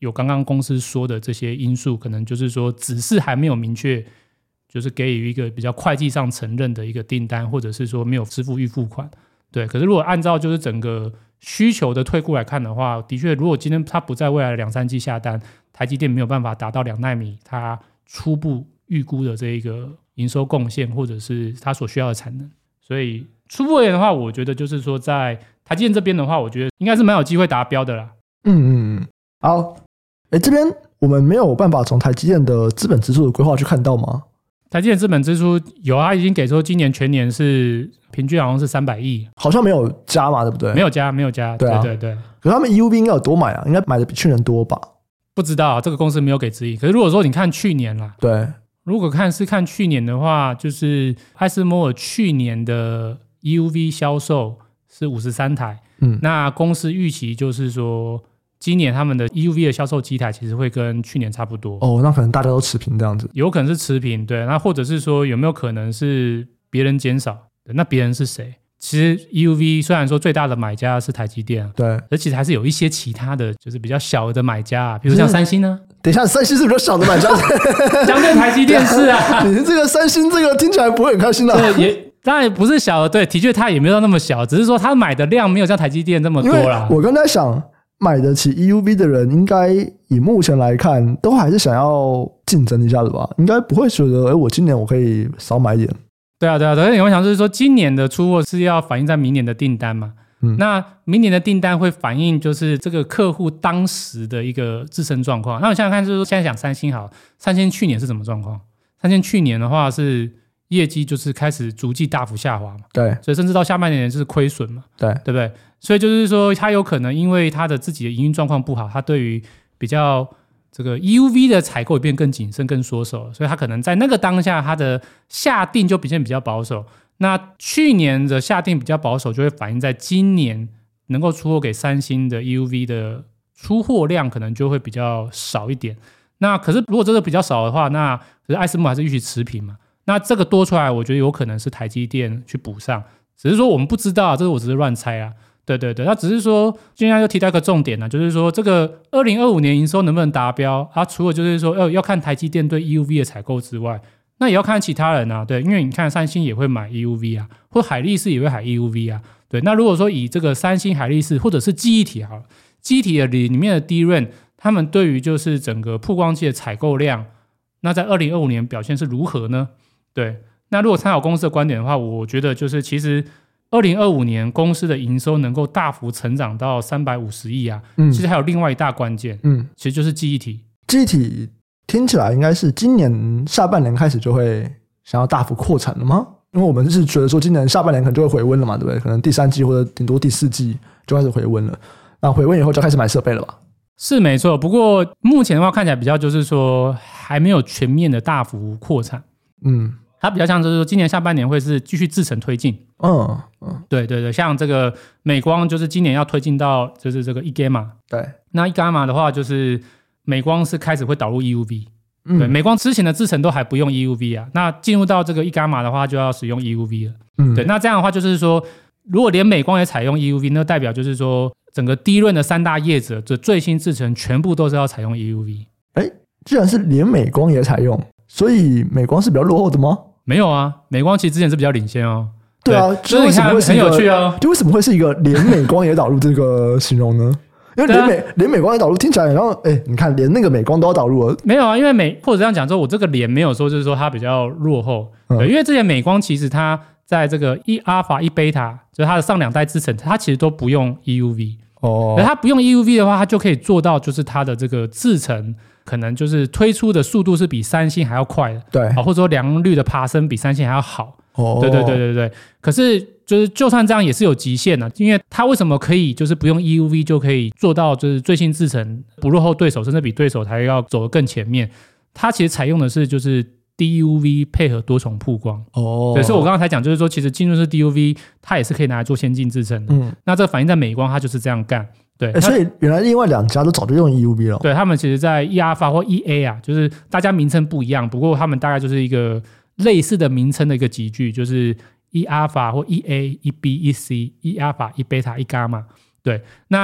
有刚刚公司说的这些因素，可能就是说只是还没有明确就是给予一个比较会计上承认的一个订单，或者是说没有支付预付款。对，可是如果按照就是整个需求的退估来看的话，的确如果今天它不在未来的两三季下单，台积电没有办法达到两奈米它初步预估的这一个营收贡献，或者是它所需要的产能。所以初步而言的话，我觉得就是说在台积电这边的话，我觉得应该是蛮有机会达标的啦。 嗯嗯，好，哎，这边我们没有办法从台积电的资本支出的规划去看到吗？ 台积电资本支出有啊，已经给说今年全年是平均好像是三百亿， 好像没有加嘛，对不对？ 没有加，没有加，对、啊、对对对。 可是他们 E U V 应该有多买啊，应该买的比去年多吧？ 不知道、啊，这个公司没有给指引。可是如果说你看去年啦， 对， 如果看是看去年的话，就是艾斯摩尔去年的 E U V 销售是五十三台，嗯，那公司预期就是说，今年他们的 E U V 的销售机台其实会跟去年差不多。 哦，那可能大家都持平这样子， 有可能是持平，对。那或者是说有没有可能是别人减少？那别人是谁？其实 E U V 虽然说最大的买家是台积电， 对， 而其实还是有一些其他的就是比较小的买家、啊，比如像三星呢。 等一下，三星是比较小的买家， 相对台积电是啊。 你这个三星这个听起来不会很开心啊。 对，也当然也不是小的，对，的确它也没有那么小，只是说它买的量没有像台积电这么多啦。 我刚才想，买得起 E U V 的人，应该以目前来看，都还是想要竞争一下的吧？应该不会觉得，哎，我今年我可以少买一点。 对啊，对啊，可是你会想就是说，今年的出货是要反映在明年的订单嘛？嗯，那明年的订单会反映就是这个客户当时的一个自身状况。那我想想看，就是说现在讲三星好，三星去年是什么状况？三星去年的话是业绩就是开始逐季大幅下滑嘛， 对， 所以甚至到下半年就是亏损嘛， 对， 对不对？所以就是说，它有可能因为它的自己的营运状况不好，它对于比较这个 E U V 的采购也变更谨慎、更缩手，所以它可能在那个当下，它的下定就比较比较保守。那去年的下定比较保守，就会反映在今年能够出货给三星的 E U V 的出货量可能就会比较少一点。那可是如果这个比较少的话，那可是艾斯摩还是预期持平嘛。那这个多出来，我觉得有可能是台积电去补上，只是说我们不知道，这个我只是乱猜啊。对对对，那只是说今天又提到一个重点呢、啊，就是说这个二零二五年营收能不能达标啊？除了就是说要要看台积电对 E U V 的采购之外，那也要看其他人啊。对，因为你看三星也会买 E U V 啊，或海力士也会买 E U V 啊。对，那如果说以这个三星、海力士或者是记忆体好了，记忆体的里面的 D R A M， 他们对于就是整个曝光器的采购量，那在二零二五年表现是如何呢？对，那如果参考公司的观点的话，我觉得就是其实二零二五年公司的营收能够大幅成长到三百五十亿啊、嗯，其实还有另外一大关键，嗯，其实就是记忆体。 记忆体听起来应该是今年下半年开始就会想要大幅扩产了吗？因为我们是觉得说今年下半年可能就会回温了嘛，对不对？可能第三季或者顶多第四季就开始回温了，那回温以后就开始买设备了吧？ 是没错，不过目前的话看起来比较就是说还没有全面的大幅扩产，嗯。它比较像就是说，今年下半年会是继续制程推进，嗯嗯，对对对，像这个美光就是今年要推进到就是这个 E Gamma， 对，那 E Gamma 的话就是美光是开始会导入 E U V，、嗯、对，美光之前的制程都还不用 E U V 啊，那进入到这个 E Gamma 的话就要使用 E U V 了，嗯，对，那这样的话就是说，如果连美光也采用 E U V， 那代表就是说整个低润的三大业者的最新制程全部都是要采用 E U V， 哎，居然是连美光也采用，所以美光是比较落后的吗？ 没有啊，美光其实之前是比较领先哦。 对啊， 所以你看很有趣哦。 就为什么会是一个连美光也导入这个形容呢？因为连美、啊、连美光也导入听起来，然后哎，你看连那个美光都要导入了。 没有啊，因为美或者这样讲说，我这个连没有说就是说它比较落后，嗯、对，因为之前美光其实它在这个一阿尔法、一贝塔，就是它的上两代制程，它其实都不用 E U V。哦，它不用 E U V 的话，它就可以做到就是它的这个制程。可能就是推出的速度是比三星还要快的，对，或者说良率的爬升比三星还要好，哦，对对对对对。可是就是就算这样也是有极限的、啊，因为它为什么可以就是不用 E U V 就可以做到就是最新制程不落后对手，甚至比对手还要走得更前面？它其实采用的是就是 D U V 配合多重曝光，哦，对，所以我刚刚才讲就是说，其实浸润式 D U V 它也是可以拿来做先进制程的，嗯，那这反映在美光它就是这样干。对、 欸，所以原来另外两家都早就用 E U V 了。 对，他们其实在 E Alpha 或 E A 啊，就是大家名称不一样，不过他们大概就是一个类似的名称的一个集聚，就是 E Alpha 或 E A、E B、E C、E Alpha、E Beta、E Gamma。对，那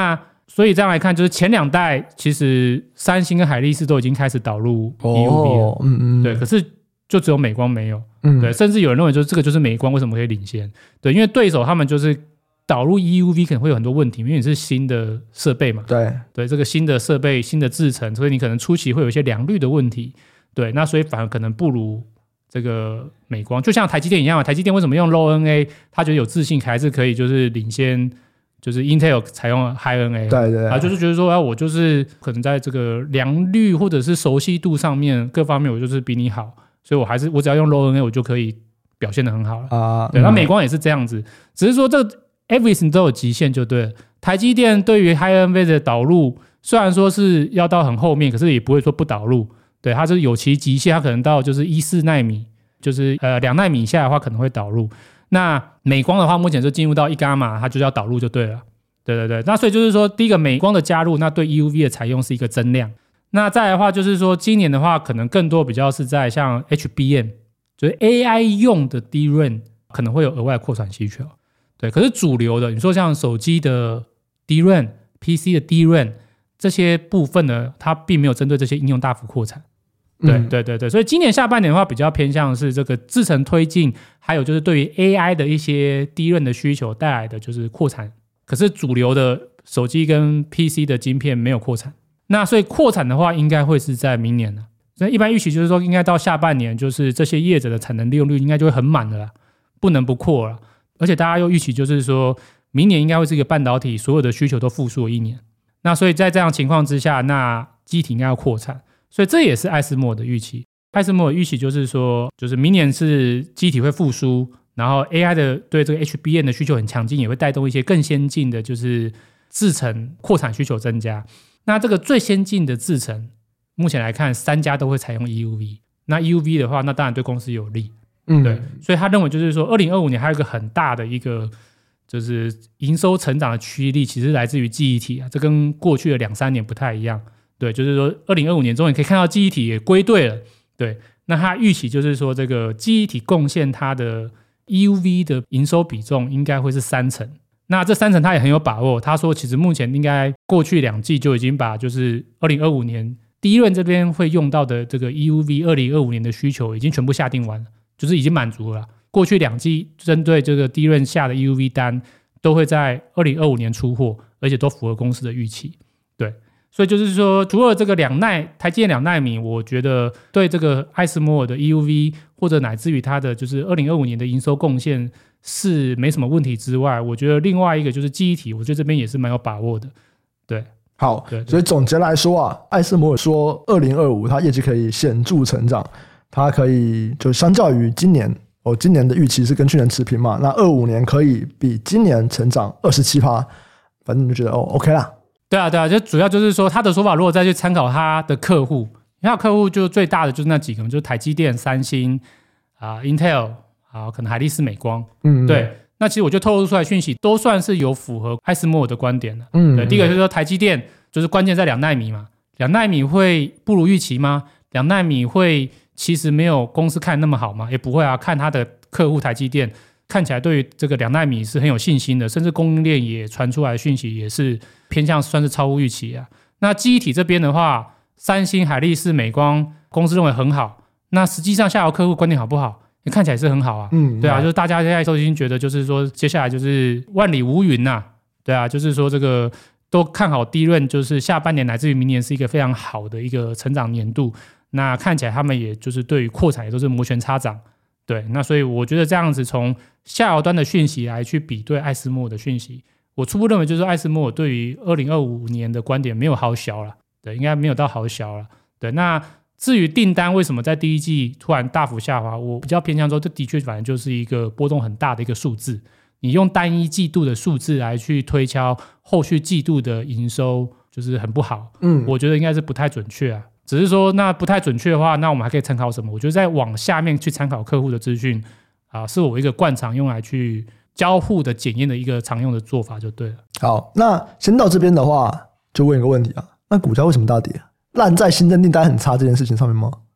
所以这样来看，就是前两代其实三星跟海力士都已经开始导入 E U V 了，哦嗯嗯，对，可是就只有美光没有，嗯，对，甚至有人认为就是这个就是美光为什么可以领先，对，因为对手他们就是导入 E U V 可能会有很多问题，因为你是新的设备嘛， 对对，这个新的设备、新的制程，所以你可能初期会有一些良率的问题，对，那所以反而可能不如这个美光，就像台积电一样嘛，台积电为什么用 Low N A， 他觉得有自信还是可以就是领先。就是 Intel 采用 High N A， 对对， 啊，就是觉得说啊，我就是可能在这个良率或者是熟悉度上面各方面，我就是比你好，所以我还是我只要用 Low N A， 我就可以表现得很好了啊。对，那、嗯、美光也是这样子，只是说这个 everything 都有极限就对了。台积电对于 High N A 的导入，虽然说是要到很后面，可是也不会说不导入，对，它是有其极限，它可能到就是一四奈米，就是呃两奈米以下的话可能会导入。那美光的话，目前就进入到一伽马，它就要导入就对了。对对对，那所以就是说，第一个美光的加入，那对 E U V 的采用是一个增量。那再来的话，就是说今年的话，可能更多比较是在像 H B M， 就是 A I 用的 D R A M 可能会有额外扩产需求。对，可是主流的，你说像手机的 D R A M、P C 的 D R A M 这些部分呢，它并没有针对这些应用大幅扩产。对对对对，所以今年下半年的话，比较偏向是这个制程推进，还有就是对于 A I 的一些 D R A M 的需求带来的就是扩产。可是主流的手机跟 P C 的晶片没有扩产，那所以扩产的话，应该会是在明年了。所以一般预期就是说，应该到下半年，就是这些业者的产能利用率应该就会很满的啦，不能不扩了。而且大家又预期就是说，明年应该会是一个半导体所有的需求都复苏的一年。那所以在这样情况之下，那机体应该要扩产。所以这也是艾斯摩的预期。艾斯摩的预期就是说，就是明年是机体会复苏，然后 A I 的对这个 H B M 的需求很强劲，也会带动一些更先进的就是制程扩产需求增加。那这个最先进的制程，目前来看三家都会采用 E U V。那 E U V 的话，那当然对公司有利。嗯，对，所以他认为就是说，二零二五年还有一个很大的一个就是营收成长的驱力，其实来自于记忆体啊，这跟过去的两三年不太一样。对，就是说二零二五年终于可以看到记忆体也归队了。对，那他预期就是说这个记忆体贡献它的 E U V 的营收比重应该会是三成。那这三成他也很有把握，他说其实目前应该过去两季就已经把就是二零二五年第一轮这边会用到的这个 E U V 二零二五年的需求已经全部下定完了，就是已经满足了啦。过去两季针对这个第一轮下的 E U V 单都会在二零二五年出货，而且都符合公司的预期。对，所以就是说，除了这个两奈台积电两奈米，我觉得对这个艾斯摩尔的 E U V 或者乃至于它的就是二零二五年的营收贡献是没什么问题之外，我觉得另外一个就是记忆体，我觉得这边也是蛮有把握的。对， 好， 对对， 所以总结来说啊，艾斯摩尔说二零二五它业绩可以显著成长，它可以就相较于今年，哦，今年的预期是跟去年持平嘛，那二五年可以比今年成长 百分之二十七， 反正就觉得哦 OK 啦。 对啊，对啊，就主要就是说他的说法，如果再去参考他的客户，因为他的客户就最大的就是那几个，就是台积电、三星啊、呃、Intel 啊，可能海力士、美光，嗯，对。那其实我就透露出来讯息，都算是有符合艾斯摩尔的观点的。嗯，对，第一个就是说台积电就是关键在两奈米嘛，两奈米会不如预期吗？两奈米会其实没有公司看那么好吗？也不会啊，看他的客户台积电。看起来对于这个两奈米是很有信心的，甚至供应链也传出来的讯息也是偏向算是超乎预期啊。那记忆体这边的话，三星、海力士、美光公司认为很好，那实际上下游客户观点好不好？也看起来是很好啊。嗯，对啊，就是大家现在都已经觉得就是说接下来就是万里无云呐、啊。对啊，就是说这个都看好第一轮，就是下半年乃至于明年是一个非常好的一个成长年度。那看起来他们也就是对于扩产也都是摩拳擦掌。对，那所以我觉得这样子从下游端的讯息来去比对艾斯摩尔的讯息，我初步认为就是艾斯摩尔对于二零二五年的观点没有好小了，对，应该没有到好小了。对，那至于订单为什么在第一季突然大幅下滑，我比较偏向说这的确反正就是一个波动很大的一个数字，你用单一季度的数字来去推敲后续季度的营收就是很不好，嗯，我觉得应该是不太准确啊。只是说那不太准确的话，那我们还可以参考什么？我觉得再往下面去参考客户的资讯啊，是我一个惯常用来去交互的检验的一个常用的做法就对了。 好，那先到这边的话，就问一个问题啊，那股价为什么大跌？烂在新增订单很差这件事情上面吗？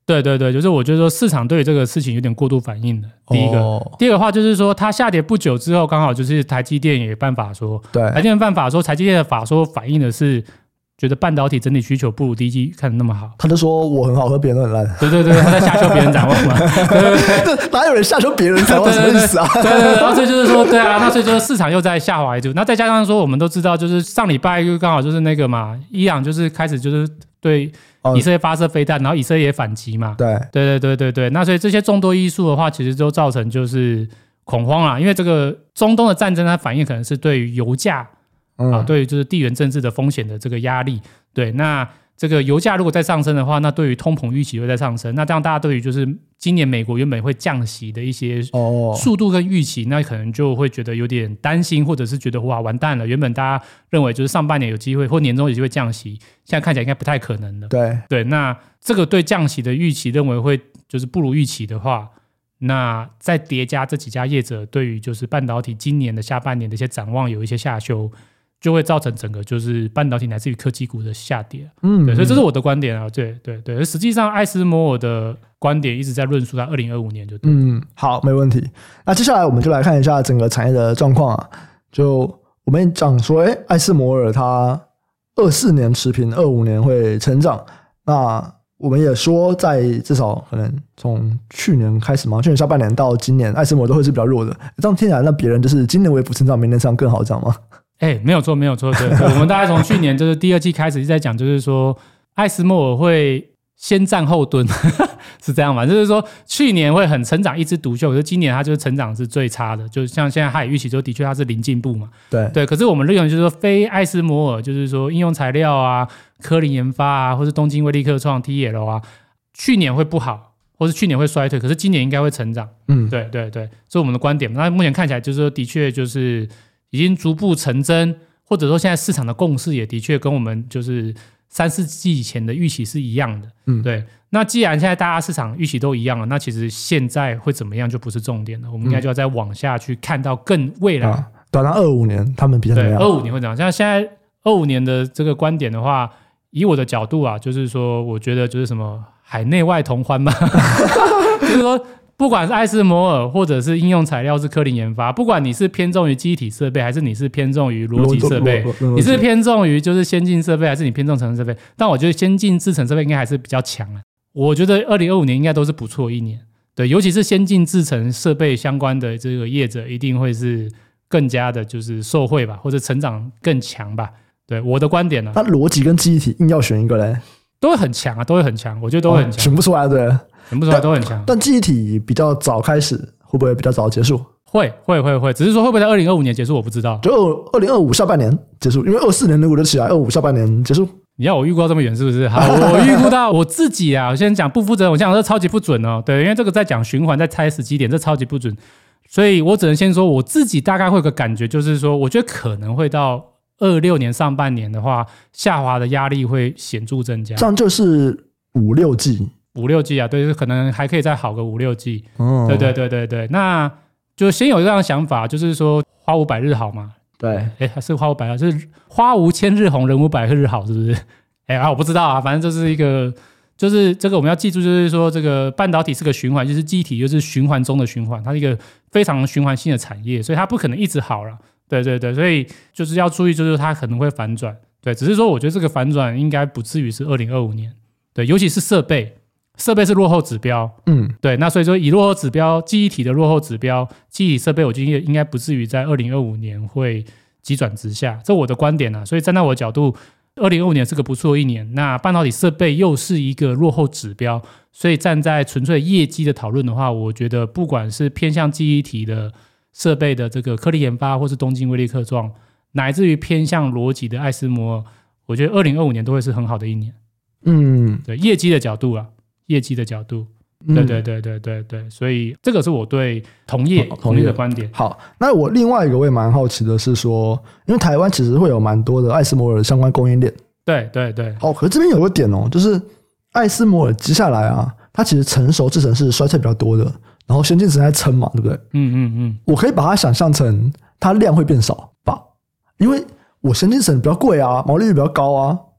对对对，就是我觉得说市场对于这个事情有点过度反应了。第一个， 哦、 第二个话就是说，它下跌不久之后，刚好就是台积电也办法说， 对， 台积电办法说，台积电的法说反映的是觉得半导体整体需求不如第一季看的那么好。 他就说我很好喝，别人都很烂。 对对对，他在下修别人展望嘛。对对对， 哪有人下修别人展望？什么意思啊？ 对对对，然后所以就是说，对啊，那所以就是市场又在下滑一度。那再加上说，我们都知道，就是上礼拜又刚好就是那个嘛，伊朗就是开始就是对以色列发射飞弹，然后以色列也反击嘛。 对对对对对对，那所以这些众多因素的话，其实都造成就是恐慌啦。因为这个中东的战争，它反应可能是对于油价、嗯、啊，对于就是地缘政治的风险的这个压力。对，那这个油价如果再上升的话，那对于通膨预期会再上升。那这样大家对于就是今年美国原本会降息的一些速度跟预期，哦、那可能就会觉得有点担心，或者是觉得哇完蛋了。原本大家认为就是上半年有机会或年终有机会降息，现在看起来应该不太可能了。 对对，那这个对降息的预期认为会就是不如预期的话，那再叠加这几家业者对于就是半导体今年的下半年的一些展望有一些下修，就会造成整个就是半导体乃至于科技股的下跌。嗯，对，所以这是我的观点啊。对对对，实际上艾斯摩尔的观点一直在论述他二零二五年就对。 嗯，好，没问题。那接下来我们就来看一下整个产业的状况啊。就我们讲说，哎，艾斯摩尔它二四年持平，二五年会成长。那我们也说，在至少可能从去年开始嘛，去年下半年到今年，艾斯摩尔都会是比较弱的。这样听起来，那别人就是今年为负成长，明年成长更好，这样吗？ 哎、欸，没有错，没有错，对对，我们大概从去年就是第二季开始一直在讲，就是说艾斯摩尔会先站后蹲，是这样嘛？就是说去年会很成长一枝独秀，可是今年它就是成长是最差的，就像现在它也预期，就的确它是零进步嘛。 对对，可是我们认为就是说非艾斯摩尔，就是说应用材料啊、科林研发啊，或是东京威力科创 T L 啊，去年会不好，或是去年会衰退，可是今年应该会成长。嗯，对对对，这是我们的观点。那目前看起来就是说，的确就是已经逐步成真，或者说现在市场的共识也的确跟我们就是三四季以前的预期是一样的。嗯，对。那既然现在大家市场预期都一样了，那其实现在会怎么样就不是重点了，我们应该就要再往下去看到更未来。啊、 短到二五年他们比较怎么样？ 对，二五年会怎样？像现在二五年的这个观点的话，以我的角度啊，就是说，我觉得就是什么海内外同欢嘛，就是说。不管是艾斯摩尔或者是应用材料是科林研发，不管你是偏重于基体设备还是你是偏重于逻辑设备，你是偏重于就是先进设备还是你偏重程式设备，但我觉得先进制程设备应该还是比较强啊。我觉得二零二五年应该都是不错一年，对，尤其是先进制程设备相关的这个业者一定会是更加的就是受惠吧，或者成长更强吧。对，我的观点呢、啊， 那逻辑跟记忆体硬要选一个嘞， 都会很强啊，都会很强，我觉得都会很强、哦， 选不出来对。 选不出来都很强， 但记忆体比较早开始，会不会比较早结束？ 会会会会，只是说会不会在二零二五年结束，我不知道。 就二零二五下半年结束，因为二四年如果就起来，二五下半年结束。 你要我预估到这么远是不是？好，我预估到我自己啊，我先讲不负责任，我讲这超级不准哦。对，因为这个在讲循环，在猜时机点，这超级不准，所以我只能先说我自己大概会有个感觉，就是说，我觉得可能会到二六年上半年的话，下滑的压力会显著增加。 这样就是五六季。 五六季啊，对，可能还可以再好个五六季。哦，对对对对对，那就先有这样的想法，就是说花无百日好嘛。 对， 哎，还是花无百日，就是花无千日红，人无百日好，是不是？哎啊，我不知道啊，反正就是一个，就是这个我们要记住，就是说这个半导体是个循环，就是记忆体就是循环中的循环，它是一个非常循环性的产业，所以它不可能一直好了。对对对，所以就是要注意，就是它可能会反转。对，只是说我觉得这个反转应该不至于是二零二五年。对，尤其是设备。设备是落后指标，嗯，对，那所以说以落后指标，记忆体的落后指标，记忆体设备，我觉得应该不至于在二零二五年会急转直下，这我的观点啊。所以站在我的角度，二零二五年是个不错的一年。那半导体设备又是一个落后指标，所以站在纯粹业绩的讨论的话，我觉得不管是偏向记忆体的设备的这个科力研发，或是东京威力科创，乃至于偏向逻辑的艾斯摩尔，我觉得二零二五年都会是很好的一年。嗯，对，业绩的角度啊。业绩的角度，对对对对对对，所以这个是我对同业、哦、同业的观点。 好，那我另外一个我也蛮好奇的是说，因为台湾其实会有蛮多的艾斯摩尔相关供应链。 对对对。 好，可是这边有个点哦，就是艾斯摩尔接下来啊，它其实成熟制程是衰退比较多的，然后先进制程在撑嘛，对不对？嗯嗯嗯。我可以把它想象成它量会变少吧，因为我先进制程比较贵啊，毛利率比较高啊。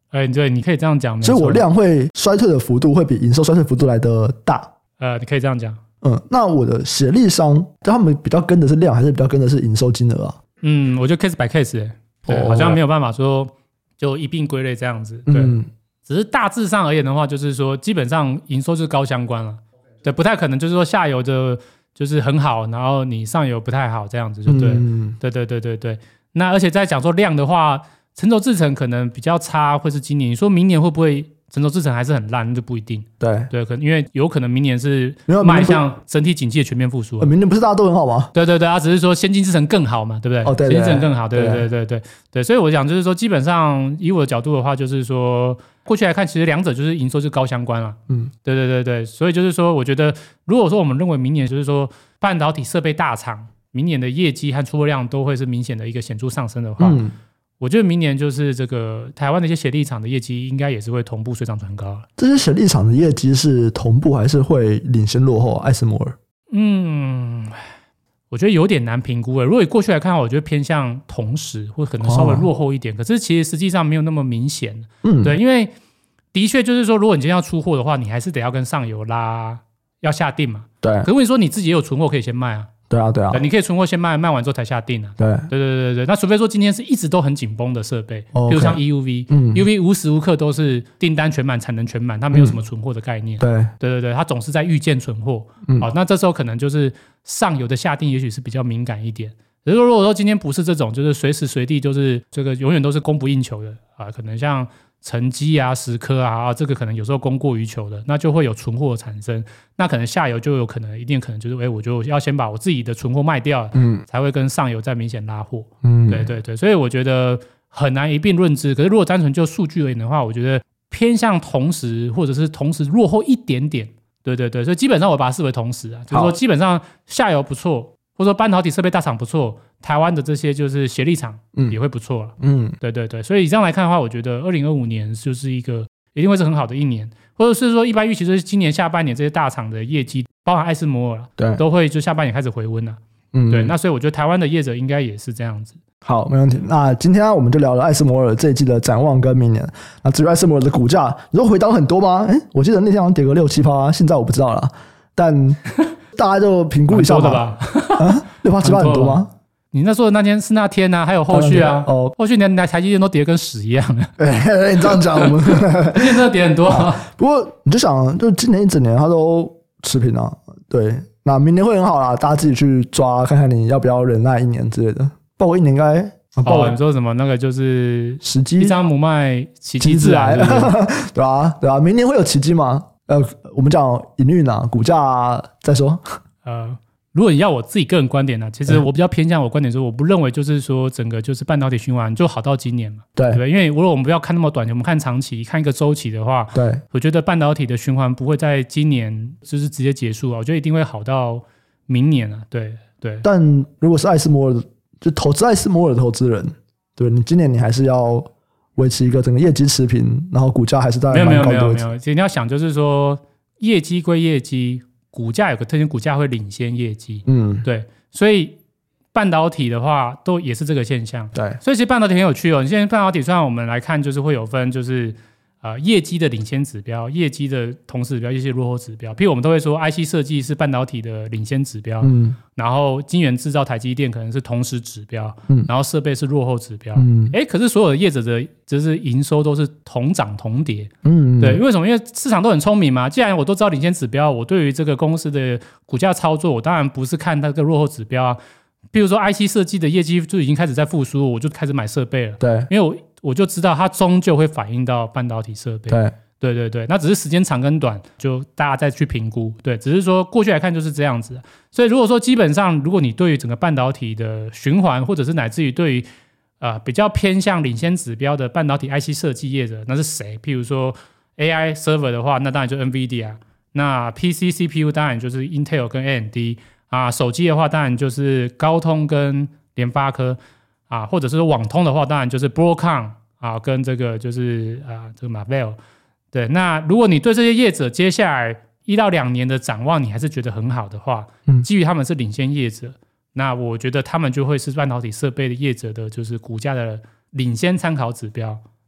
哎，对，你可以这样讲， 所以我量会衰退的幅度会比营收衰退幅度来得大。 呃，你可以这样讲。 嗯，那我的协力商，他们比较跟的是量，还是比较跟的是营收金额啊？ 嗯，我觉得 case by case，、欸、对、哦，好像没有办法说就一并归类这样子。对、嗯，只是大致上而言的话，就是说基本上营收就是高相关了。对，不太可能就是说下游的就是很好，然后你上游不太好这样子，就对。嗯、对对对对对。那而且在讲说量的话，成熟制程可能比较差，会是今年。你说明年会不会？成熟制程还是很烂，那就不一定。对对，可能因为有可能明年是迈向整体景气的全面复苏、 啊。明年不是大家都很好吗？ 对对对，他、啊、只是说先进制程更好嘛，对不对？ 哦，对， 先进制程更好，对对对对对 对, 对。所以我讲就是说，基本上以我的角度的话，就是说过去来看，其实两者就是营收是高相关了。嗯，对对对对。所以就是说，我觉得如果说我们认为明年就是说半导体设备大厂明年的业绩和出货量都会是明显的一个显著上升的话。嗯，我觉得明年就是这个台湾的一些协力厂的业绩应该也是会同步水涨船高了。 这些协力厂的业绩是同步还是会领先落后艾斯摩尔？ 嗯，我觉得有点难评估。如果以过去来看，我觉得偏向同时或可能稍微落后一点、哦、可是其实实际上没有那么明显。嗯，对，因为的确就是说如果你今天要出货的话，你还是得要跟上游拉，要下定嘛。 对， 可是如果你说你自己也有存货可以先卖啊。 对啊，对啊， 你可以存货先卖，卖完之后才下定啊。 对， 对对对对。那除非说今天是一直都很紧绷的设备，比、oh, 如像 E U V， 嗯 ，E U V 无时无刻都是订单全满、产能全满，它没有什么存货的概念。嗯、对，对对对，它总是在预见存货。嗯，好，那这时候可能就是上游的下定，也许是比较敏感一点。可是如果说今天不是这种，就是随时随地就是这个永远都是供不应求的啊，可能像成基啊、十科啊，这个可能有时候供过于求的，那就会有存货的产生。那可能下游就有可能，一定可能就是，哎，我就要先把我自己的存货卖掉，嗯，才会跟上游再明显拉货。嗯，对对对，所以我觉得很难一并论之。可是如果单纯就数据而言的话，我觉得偏向同时，或者是同时落后一点点。对对对，所以基本上我把它视为同时啊，就是说基本上下游不错，或者说半导体设备大厂不错，台湾的这些就是协力厂也会不错了。嗯，对对对，所以以这样来看的话，我觉得二零二五年就是一个一定会是很好的一年，或者是说一般预期就是今年下半年这些大厂的业绩，包含艾斯摩尔啦，对，都会就下半年开始回温了。嗯，对，那所以我觉得台湾的业者应该也是这样子。 好，没问题。那今天、啊、我们就聊了艾斯摩尔这一季的展望跟明年。那至于艾斯摩尔的股价，你说回档很多吗？诶，我记得那天好像跌个六七趴，现在我不知道了。但大家就评估一下吧。啊，六趴七趴很多吗？ 你那说的那天是那天啊，还有后续啊。哦，后续连台积电都跌跟屎一样。 哎，你这样讲，我们台积电真的跌很多、啊。 不过你就想，就今年一整年它都持平啊。对，那明年会很好啦，大家自己去抓，看看你要不要忍耐一年之类的。报我一年应该。 哦，你说什么？那个就是时机， 一张母麦，奇迹自来， 对啊，对啊，明年会有奇迹吗？呃，我们讲营运啊，股价、啊、再说。 呃，如果你要我自己个人观点呢、啊，其实我比较偏向我观点说，我不认为就是说整个就是半导体循环就好到今年嘛，对不对？因为如果我们不要看那么短期，我们看长期，看一个周期的话，对，我觉得半导体的循环不会在今年就是直接结束啊，我觉得一定会好到明年啊，对对。 但如果是艾斯摩尔就投资艾斯摩尔的投资人，对你今年你还是要维持一个整个业绩持平，然后股价还是在蛮高的位置。 没有没有没有没有，你要想就是说业绩归业绩，股价有个特性，股价会领先业绩。嗯，对，所以半导体的话都也是这个现象。对，所以其实半导体很有趣哦。你现在半导体虽然我们来看就是会有分就是呃业绩的领先指标，业绩的同时指标，一些落后指标。譬如我们都会说 I C 设计是半导体的领先指标，嗯，然后晶圆制造台积电可能是同时指标，嗯，然后设备是落后指标，嗯，哎，可是所有的业者的就是营收都是同涨同跌，嗯，对，为什么？因为市场都很聪明嘛，既然我都知道领先指标，我对于这个公司的股价操作，我当然不是看那个落后指标啊。譬如说 I C 设计的业绩就已经开始在复苏，我就开始买设备了，对，因为我我就知道它终究会反映到半导体设备，对。对对对，那只是时间长跟短，就大家再去评估。对，只是说过去来看就是这样子。所以如果说基本上，如果你对于整个半导体的循环，或者是乃至于对于呃比较偏向领先指标的半导体 I C 设计业者，那是谁？譬如说 A I server 的话，那当然就 NVIDIA。那 P C C P U 当然就是 Intel 跟 A M D 啊。手机的话，当然就是高通跟联发科啊，或者是网通的话，当然就是 Broadcom 啊，跟这个就是啊这个 Marvell。对，那如果你对这些业者接下来一到两年的展望你还是觉得很好的话，嗯，基于他们是领先业者，那我觉得他们就会是半导体设备的业者的就是股价的领先参考指标。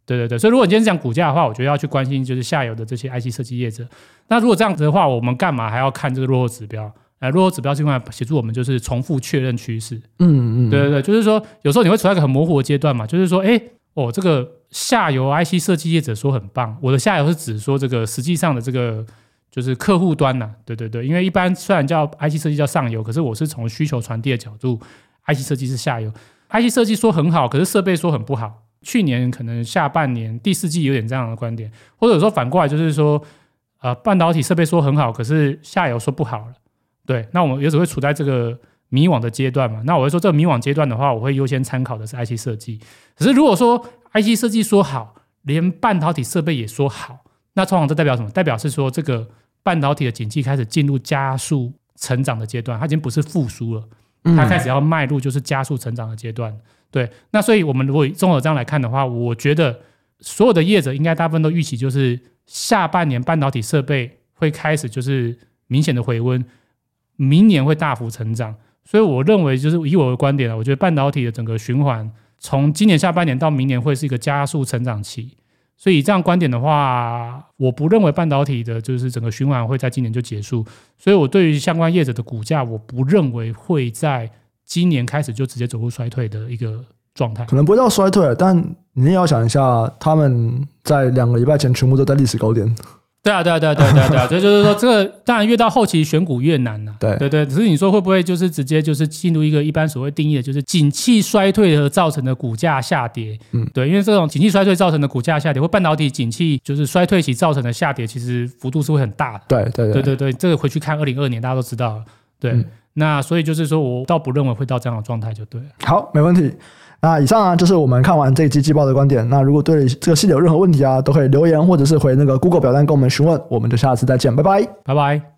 对对对，所以如果你今天是讲股价的话，我觉得要去关心就是下游的这些 I C 设计业者。那如果这样子的话，我们干嘛还要看这个落后指标？呃，落后指标是用来协助我们就是重复确认趋势。 嗯嗯， 对对对，就是说有时候你会处在一个很模糊的阶段嘛，就是说，哎，哦，这个下游 I C 设计业者说很棒，我的下游是指说这个实际上的这个就是客户端呐、啊。对对对，因为一般虽然叫 I C 设计叫上游，可是我是从需求传递的角度 ，I C 设计是下游。I C 设计说很好，可是设备说很不好。去年可能下半年第四季有点这样的观点，或者有时候反过来就是说，呃，半导体设备说很好，可是下游说不好了。对，那我们有时会处在这个迷惘的阶段嘛。那我会说，这个迷惘阶段的话，我会优先参考的是 I C 设计。可是如果说 I C 设计说好，连半导体设备也说好，那通常这代表什么？代表是说这个半导体的景气开始进入加速成长的阶段，它已经不是复苏了，它开始要迈入就是加速成长的阶段。对，那所以我们如果综合这样来看的话，我觉得所有的业者应该大部分都预期就是下半年半导体设备会开始就是明显的回温，明年会大幅成长。所以我认为就是以我的观点，我觉得半导体的整个循环从今年下半年到明年会是一个加速成长期。所以以这样观点的话，我不认为半导体的就是整个循环会在今年就结束。所以我对于相关业者的股价，我不认为会在今年开始就直接走入衰退的一个状态。 可能不会到衰退，但你也要想一下，他们在两个礼拜前全部都在历史高点。 对啊，对啊，对啊，对啊，对啊，对啊，所以就是说，这个当然越到后期选股越难了、啊。 对对对，只是你说会不会就是直接就是进入一个一般所谓定义的，就是景气衰退而造成的股价下跌？嗯，对，因为这种景气衰退造成的股价下跌，或半导体景气就是衰退期造成的下跌，其实幅度是会很大的。 对对 对, 对对对，这个回去看二零二二年大家都知道了。对，嗯、那所以就是说我倒不认为会到这样的状态就对了。 好，没问题。那以上啊，就是我们看完这一期季报的观点。那如果对这个系列有任何问题啊，都可以留言或者是回那个 Google 表单跟我们询问。我们就下次再见，拜拜， 拜拜。